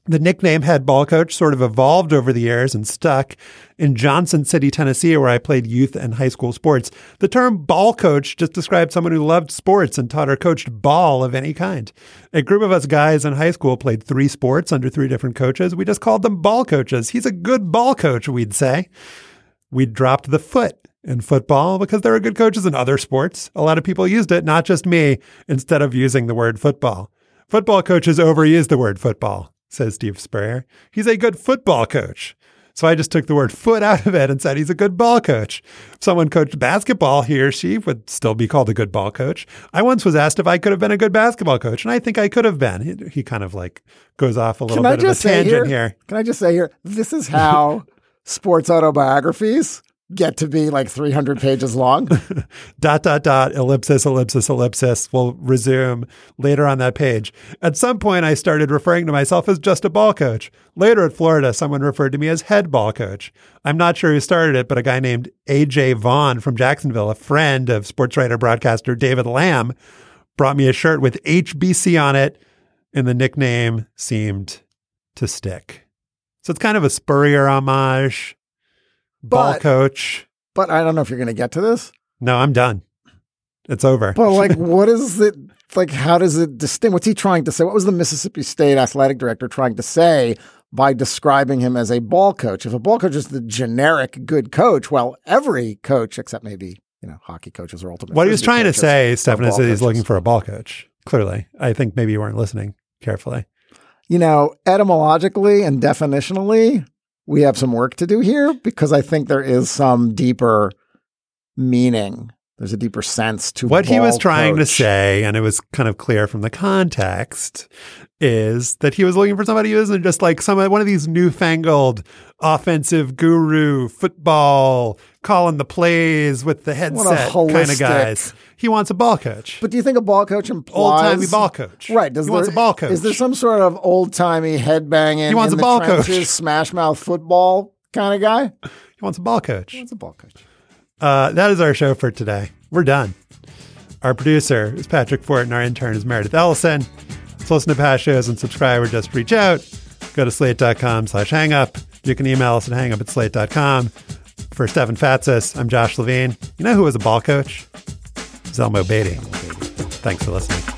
Speaker 2: The nickname head ball coach sort of evolved over the years and stuck. In Johnson City, Tennessee, where I played youth and high school sports, the term ball coach just described someone who loved sports and taught or coached ball of any kind. A group of us guys in high school played three sports under three different coaches. We just called them ball coaches. He's a good ball coach, we'd say. We dropped the foot in football because there are good coaches in other sports. A lot of people used it, not just me, instead of using the word football. Football coaches overuse the word football, says Steve Spurrier. He's a good football coach. So I just took the word foot out of it and said he's a good ball coach. If someone coached basketball, he or she would still be called a good ball coach. I once was asked if I could have been a good basketball coach, and I think I could have been. He, he kind of like goes off a little
Speaker 3: Can
Speaker 2: bit of a tangent here, here.
Speaker 3: Can I just say here, this is how sports autobiographies get to be like three hundred pages long.
Speaker 2: dot, dot, dot, ellipsis, ellipsis, ellipsis. We'll resume later on that page. At some point, I started referring to myself as just a ball coach. Later at Florida, someone referred to me as head ball coach. I'm not sure who started it, but a guy named A J Vaughn from Jacksonville, a friend of sports writer broadcaster David Lamb, brought me a shirt with H B C on it, and the nickname seemed to stick. So it's kind of a Spurrier homage. Ball
Speaker 3: But-
Speaker 2: coach.
Speaker 3: But I don't know if you're going to get to this.
Speaker 2: No, I'm done. It's over.
Speaker 3: But like, what is it? Like, how does it distinguish? What's he trying to say? What was the Mississippi State athletic director trying to say by describing him as a ball coach? If a ball coach is the generic good coach, well, every coach, except maybe, you know, hockey coaches or ultimate.
Speaker 2: What he was
Speaker 3: frisbee
Speaker 2: trying to
Speaker 3: coaches
Speaker 2: say,
Speaker 3: are
Speaker 2: Stefan, is
Speaker 3: ball
Speaker 2: that he's
Speaker 3: coaches.
Speaker 2: looking for a ball coach. Clearly. I think maybe you weren't listening carefully.
Speaker 3: You know, etymologically and definitionally, we have some work to do here because I think there is some deeper meaning. There's a deeper sense to
Speaker 2: What he
Speaker 3: ball
Speaker 2: was trying to
Speaker 3: coach.
Speaker 2: say, and it was kind of clear from the context, is that he was looking for somebody who isn't just like some one of these newfangled offensive guru football calling the plays with the headset kind of
Speaker 3: holistic-
Speaker 2: guys. He wants a ball coach.
Speaker 3: But do you think a ball coach implies
Speaker 2: Old-timey ball coach.
Speaker 3: Right? Does
Speaker 2: He wants
Speaker 3: there-
Speaker 2: a ball coach.
Speaker 3: Is there some sort of old timey headbanging?
Speaker 2: He wants
Speaker 3: in
Speaker 2: a
Speaker 3: the
Speaker 2: ball coach.
Speaker 3: trenches, smash mouth football kind of guy?
Speaker 2: He wants a ball coach.
Speaker 3: He wants a ball coach.
Speaker 2: Uh, that is our show for today. We're done. Our producer is Patrick Fort, and our intern is Meredith Ellison. So listen to past shows and subscribe or just reach out. Go to slate.com slash hangup. You can email us at hangup at slate dot com. For Stefan Fatsis, I'm Josh Levine. You know who was a ball coach? Zelmo Beatty. Thanks for listening.